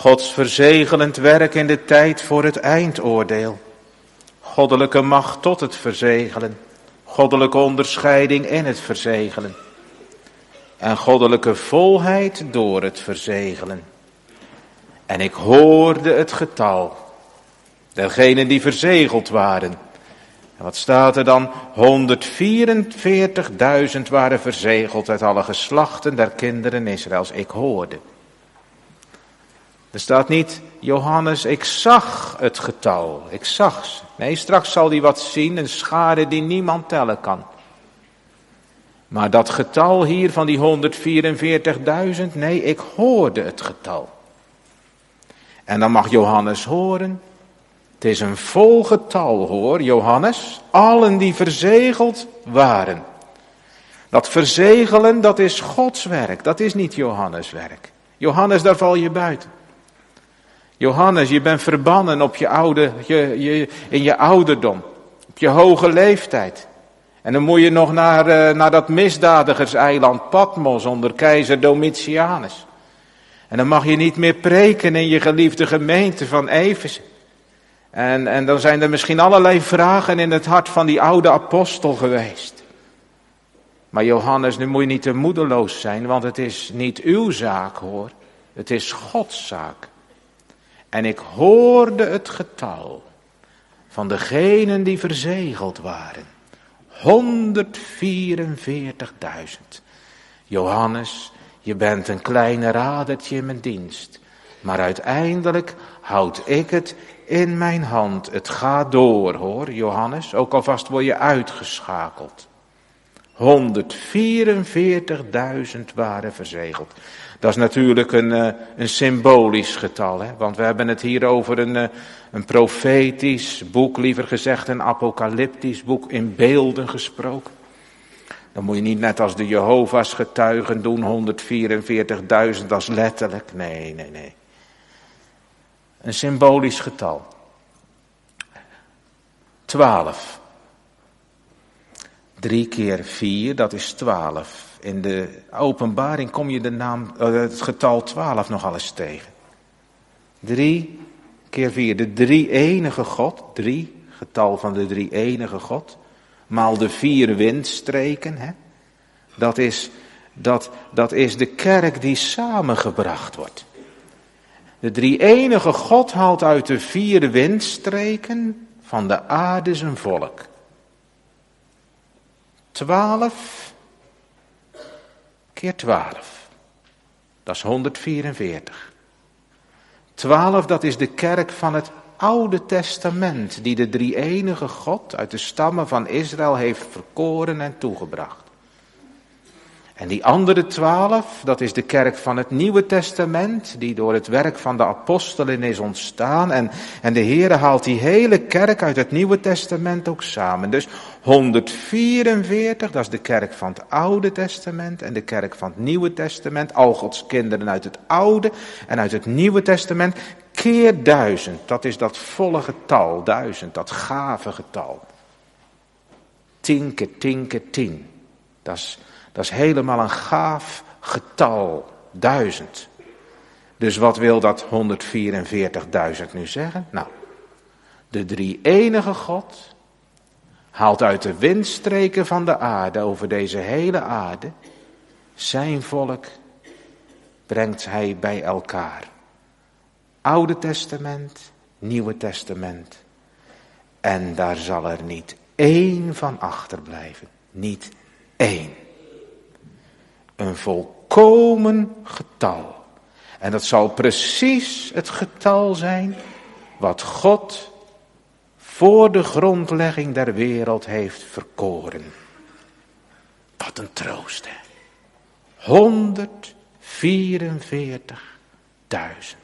A: Gods verzegelend werk in de tijd voor het eindoordeel. Goddelijke macht tot het verzegelen. Goddelijke onderscheiding in het verzegelen. En goddelijke volheid door het verzegelen. En ik hoorde het getal dergenen die verzegeld waren. En wat staat er dan? 144.000 waren verzegeld uit alle geslachten der kinderen Israëls. Ik hoorde. Er staat niet, Johannes, ik zag het getal. Ik zag ze. Nee, straks zal hij wat zien, een schare die niemand tellen kan. Maar dat getal hier van die 144.000, nee, ik hoorde het getal. En dan mag Johannes horen, het is een vol getal hoor, Johannes, allen die verzegeld waren. Dat verzegelen, dat is Gods werk, dat is niet Johannes' werk. Johannes, daar val je buiten. Johannes, je bent verbannen op in je ouderdom, op je hoge leeftijd. En dan moet je nog naar dat misdadigerseiland Patmos onder keizer Domitianus. En dan mag je niet meer preken in je geliefde gemeente van Efeze. En dan zijn er misschien allerlei vragen in het hart van die oude apostel geweest. Maar Johannes, nu moet je niet te moedeloos zijn, want het is niet uw zaak hoor. Het is Gods zaak. En ik hoorde het getal van degenen die verzegeld waren. 144.000. Johannes, je bent een kleine radertje in mijn dienst. Maar uiteindelijk houd ik het in mijn hand. Het gaat door hoor, Johannes. Ook alvast word je uitgeschakeld. 144.000 waren verzegeld. Dat is natuurlijk een symbolisch getal. Hè? Want we hebben het hier over een profetisch boek. Liever gezegd een apocalyptisch boek in beelden gesproken. Dan moet je niet net als de Jehovah's getuigen doen. 144.000 als letterlijk. Nee. Een symbolisch getal. 12. 3 keer 4, dat is 12. In de Openbaring kom je het getal 12 nogal eens tegen. 3 keer 4, de drie-enige God. 3, getal van de drie-enige God. Maal de 4 windstreken. Hè? Dat is de kerk die samengebracht wordt. De drie-enige God haalt uit de 4 windstreken van de aarde zijn volk. 12 keer 12. Dat is 144. 12, dat is de kerk van het Oude Testament, die de drie-enige God uit de stammen van Israël heeft verkoren en toegebracht. En die andere 12, dat is de kerk van het Nieuwe Testament, die door het werk van de apostelen is ontstaan. En de Heere haalt die hele kerk uit het Nieuwe Testament ook samen. Dus 144, dat is de kerk van het Oude Testament en de kerk van het Nieuwe Testament. Al Gods kinderen uit het Oude en uit het Nieuwe Testament. Keer 1000, dat is dat volle getal, 1000, dat gave getal. 10 keer 10 keer 10, dat is helemaal een gaaf getal, 1000. Dus wat wil dat 144.000 nu zeggen? Nou, de drie-enige God haalt uit de windstreken van de aarde over deze hele aarde. Zijn volk brengt hij bij elkaar. Oude Testament, Nieuwe Testament. En daar zal er niet één van achterblijven. Niet één. Een volkomen getal. En dat zal precies het getal zijn wat God voor de grondlegging der wereld heeft verkoren. Wat een troost, hè. 144.000.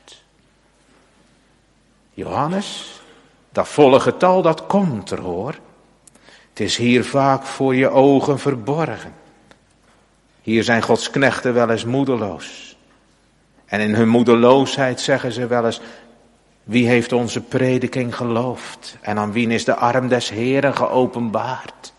A: Johannes, dat volle getal, dat komt er hoor. Het is hier vaak voor je ogen verborgen. Hier zijn Gods knechten wel eens moedeloos. En in hun moedeloosheid zeggen ze wel eens: wie heeft onze prediking geloofd? En aan wien is de arm des Heeren geopenbaard?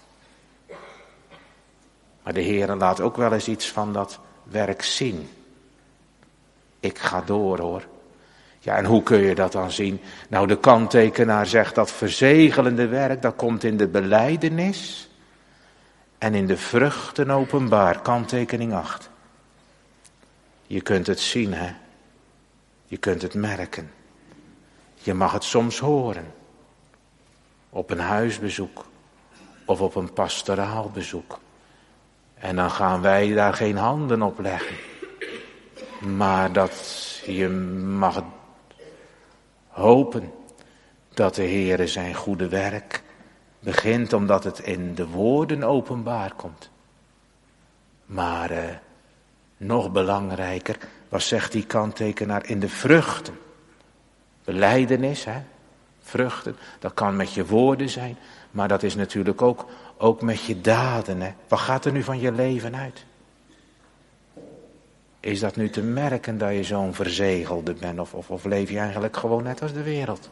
A: Maar de Heere laat ook wel eens iets van dat werk zien. Ik ga door hoor. Ja, en hoe kun je dat dan zien? Nou, de kanttekenaar zegt dat verzegelende werk, dat komt in de belijdenis en in de vruchten openbaar. Kanttekening 8. Je kunt het zien, hè. Je kunt het merken. Je mag het soms horen. Op een huisbezoek of op een pastoraal bezoek. En dan gaan wij daar geen handen op leggen. Maar dat je mag hopen dat de Heere zijn goede werk begint, omdat het in de woorden openbaar komt. Maar nog belangrijker, wat zegt die kanttekenaar, in de vruchten. Belijdenis, hè? Vruchten, dat kan met je woorden zijn, maar dat is natuurlijk ook met je daden. Hè? Wat gaat er nu van je leven uit? Is dat nu te merken dat je zo'n verzegelde bent, of leef je eigenlijk gewoon net als de wereld?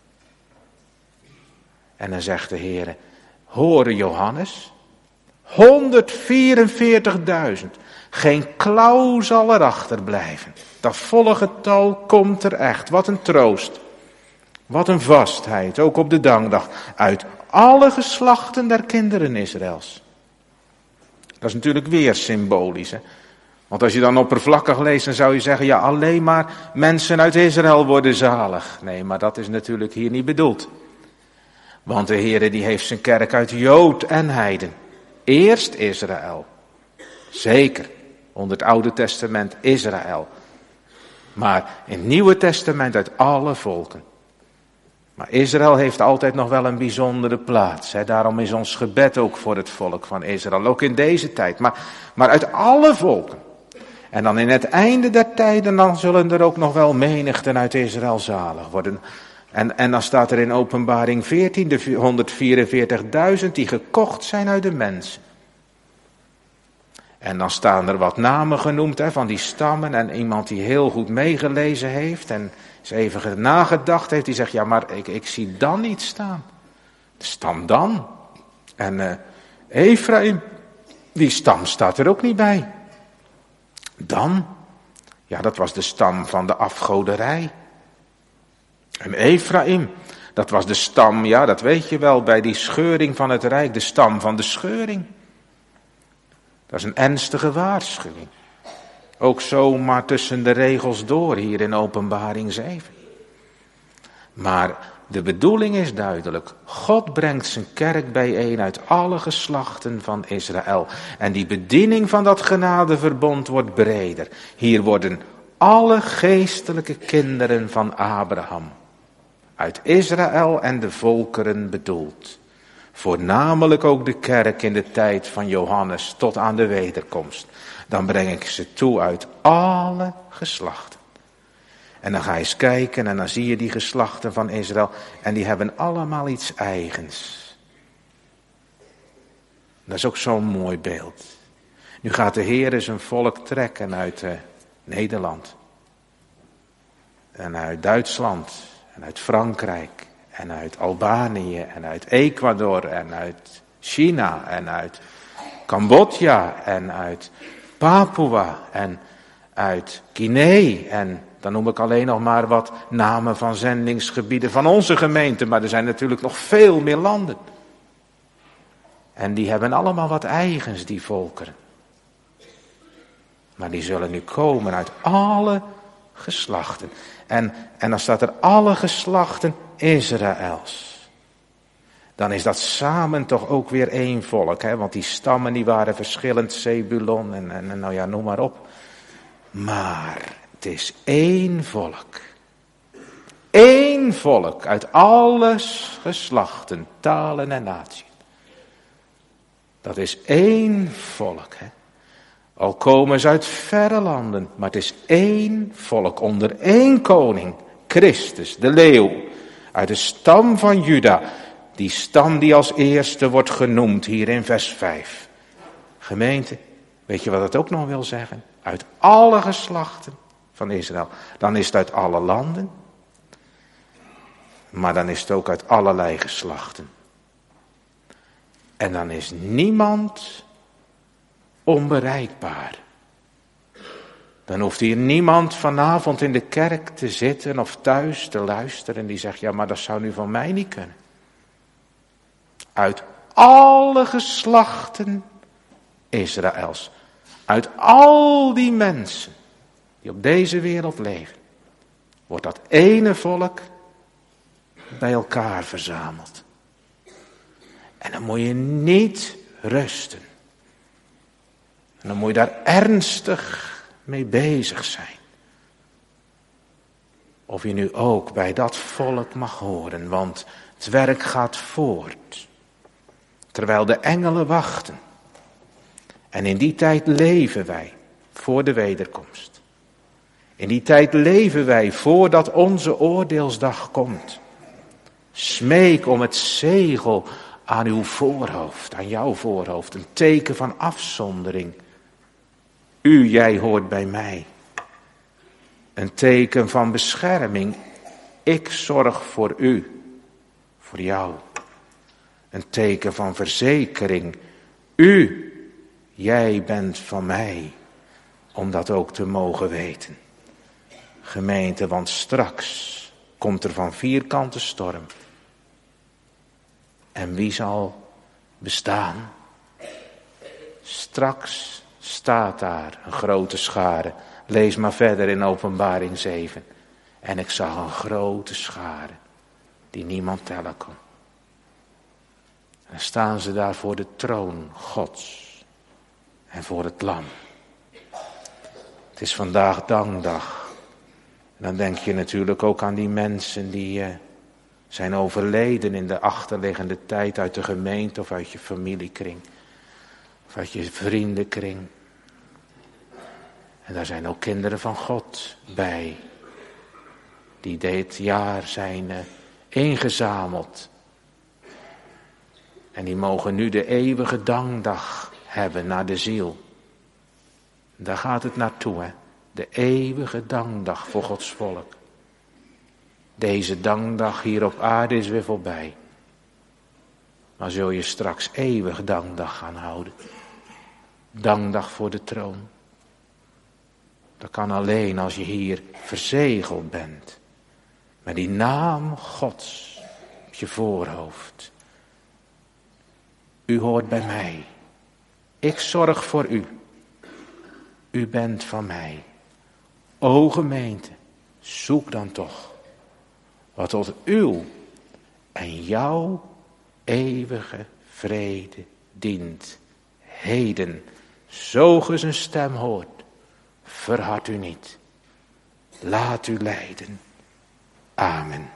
A: En dan zegt de Heer, hoor Johannes, 144.000, geen klauw zal erachter blijven. Dat volle getal komt er echt, wat een troost. Wat een vastheid, ook op de dankdag, uit alle geslachten der kinderen Israëls. Dat is natuurlijk weer symbolisch, hè? Want als je dan oppervlakkig leest, dan zou je zeggen, ja, alleen maar mensen uit Israël worden zalig. Nee, maar dat is natuurlijk hier niet bedoeld. Want de Heere die heeft zijn kerk uit Jood en heiden. Eerst Israël. Zeker, onder het Oude Testament Israël. Maar in het Nieuwe Testament uit alle volken. Maar Israël heeft altijd nog wel een bijzondere plaats. Hè? Daarom is ons gebed ook voor het volk van Israël. Ook in deze tijd. Maar uit alle volken. En dan in het einde der tijden, dan zullen er ook nog wel menigten uit Israël zalig worden. En dan staat er in Openbaring 14, de 144.000 die gekocht zijn uit de mensen. En dan staan er wat namen genoemd, hè, van die stammen. En iemand die heel goed meegelezen heeft en eens even nagedacht heeft, die zegt, ja, maar ik zie Dan niet staan. De stam Dan. En Ephraim, die stam staat er ook niet bij. Dan, ja, dat was de stam van de afgoderij. En Ephraim, dat was de stam, ja, dat weet je wel, bij die scheuring van het rijk, de stam van de scheuring. Dat is een ernstige waarschuwing. Ook zomaar tussen de regels door hier in Openbaring 7. Maar de bedoeling is duidelijk. God brengt zijn kerk bijeen uit alle geslachten van Israël. En die bediening van dat genadeverbond wordt breder. Hier worden alle geestelijke kinderen van Abraham uit Israël en de volkeren bedoeld. Voornamelijk ook de kerk in de tijd van Johannes tot aan de wederkomst. Dan breng ik ze toe uit alle geslachten. En dan ga je eens kijken en dan zie je die geslachten van Israël. En die hebben allemaal iets eigens. Dat is ook zo'n mooi beeld. Nu gaat de Heer zijn volk trekken uit Nederland. En uit Duitsland. En uit Frankrijk. En uit Albanië. En uit Ecuador. En uit China. En uit Cambodja. En uit Papua. En uit Guinea. En dan noem ik alleen nog maar wat namen van zendingsgebieden van onze gemeente. Maar er zijn natuurlijk nog veel meer landen. En die hebben allemaal wat eigens, die volkeren. Maar die zullen nu komen uit alle geslachten. En dan staat er alle geslachten Israëls. Dan is dat samen toch ook weer één volk. Hè? Want die stammen die waren verschillend. Zebulon en nou ja, noem maar op. Maar het is één volk. Eén volk uit alle geslachten, talen en naties. Dat is één volk. Hè? Al komen ze uit verre landen, maar het is één volk onder één koning. Christus, de leeuw, uit de stam van Juda. Die stam die als eerste wordt genoemd hier in vers 5. Gemeente, weet je wat het ook nog wil zeggen? Uit alle geslachten van Israël. Dan is het uit alle landen. Maar dan is het ook uit allerlei geslachten. En dan is niemand onbereikbaar. Dan hoeft hier niemand vanavond in de kerk te zitten of thuis te luisteren en die zegt, ja, maar dat zou nu van mij niet kunnen. Uit alle geslachten Israëls, uit al die mensen die op deze wereld leven, wordt dat ene volk bij elkaar verzameld. En dan moet je niet rusten. En dan moet je daar ernstig mee bezig zijn. Of je nu ook bij dat volk mag horen, want het werk gaat voort. Terwijl de engelen wachten. En in die tijd leven wij voor de wederkomst. In die tijd leven wij voordat onze oordeelsdag komt. Smeek om het zegel aan uw voorhoofd, aan jouw voorhoofd, een teken van afzondering. Jij hoort bij mij. Een teken van bescherming. Ik zorg voor u, voor jou. Een teken van verzekering. Jij bent van mij, om dat ook te mogen weten. Gemeente, want straks komt er van 4 kanten storm. En wie zal bestaan? Straks staat daar een grote schare. Lees maar verder in Openbaring 7. En ik zag een grote schare die niemand tellen kon. En staan ze daar voor de troon Gods en voor het lam. Het is vandaag dankdag. En dan denk je natuurlijk ook aan die mensen die zijn overleden in de achterliggende tijd uit de gemeente of uit je familiekring. Of uit je vriendenkring. En daar zijn ook kinderen van God bij. Die dit jaar zijn ingezameld. En die mogen nu de eeuwige dankdag hebben naar de ziel. Daar gaat het naartoe, hè. De eeuwige dankdag voor Gods volk. Deze dankdag hier op aarde is weer voorbij. Maar zul je straks eeuwig dankdag gaan houden. Dankdag voor de troon. Dat kan alleen als je hier verzegeld bent. Met die naam Gods op je voorhoofd. U hoort bij mij. Ik zorg voor u. U bent van mij. O gemeente, zoek dan toch wat tot uw en jouw eeuwige vrede dient. Heden, zo ge zijn stem hoort, verhard u niet. Laat u leiden. Amen.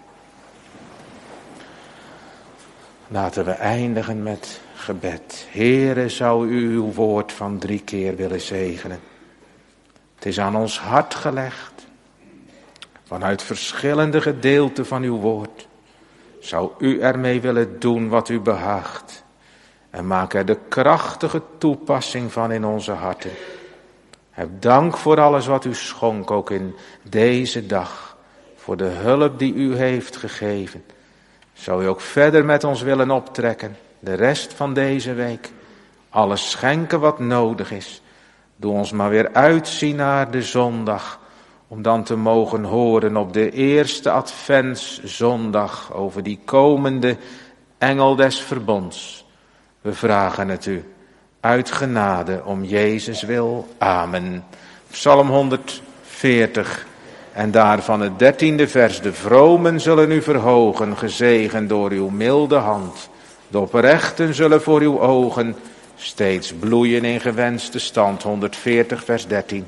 A: Laten we eindigen met gebed. Heere, zou u uw woord van 3 keer willen zegenen. Het is aan ons hart gelegd. Vanuit verschillende gedeelten van uw woord. Zou u ermee willen doen wat u behaagt. En maak er de krachtige toepassing van in onze harten. Heb dank voor alles wat u schonk, ook in deze dag. Voor de hulp die u heeft gegeven. Zou u ook verder met ons willen optrekken. De rest van deze week. Alles schenken wat nodig is. Doe ons maar weer uitzien naar de zondag. Om dan te mogen horen op de eerste adventszondag. Over die komende engel des verbonds. We vragen het u. Uit genade om Jezus wil. Amen. Psalm 140. En daarvan het 13e vers. De vromen zullen u verhogen. Gezegend door uw milde hand. De oprechten zullen voor uw ogen steeds bloeien in gewenste stand. 140 vers 13.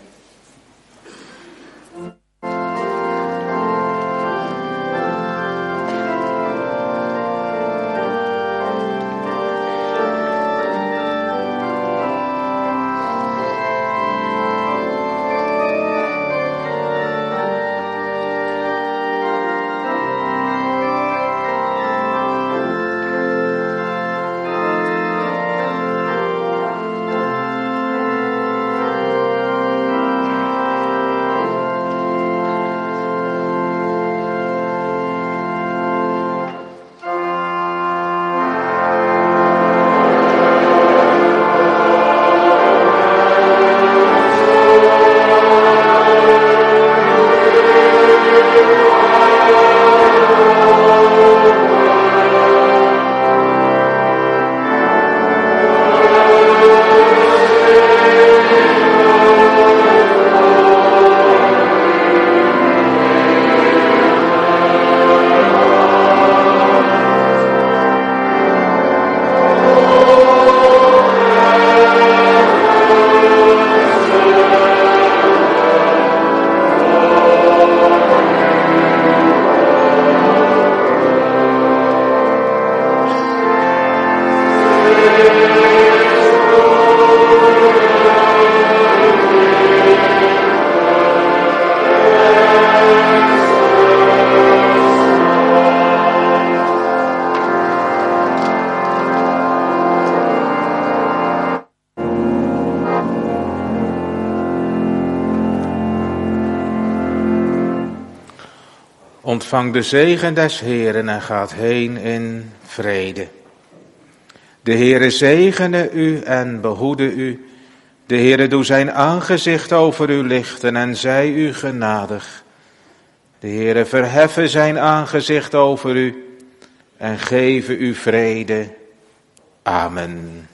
A: Ontvang de zegen des Heeren en gaat heen in vrede. De Heere zegene u en behoede u. De Heere doe zijn aangezicht over u lichten en zij u genadig. De Heere verheffe zijn aangezicht over u en geven u vrede. Amen.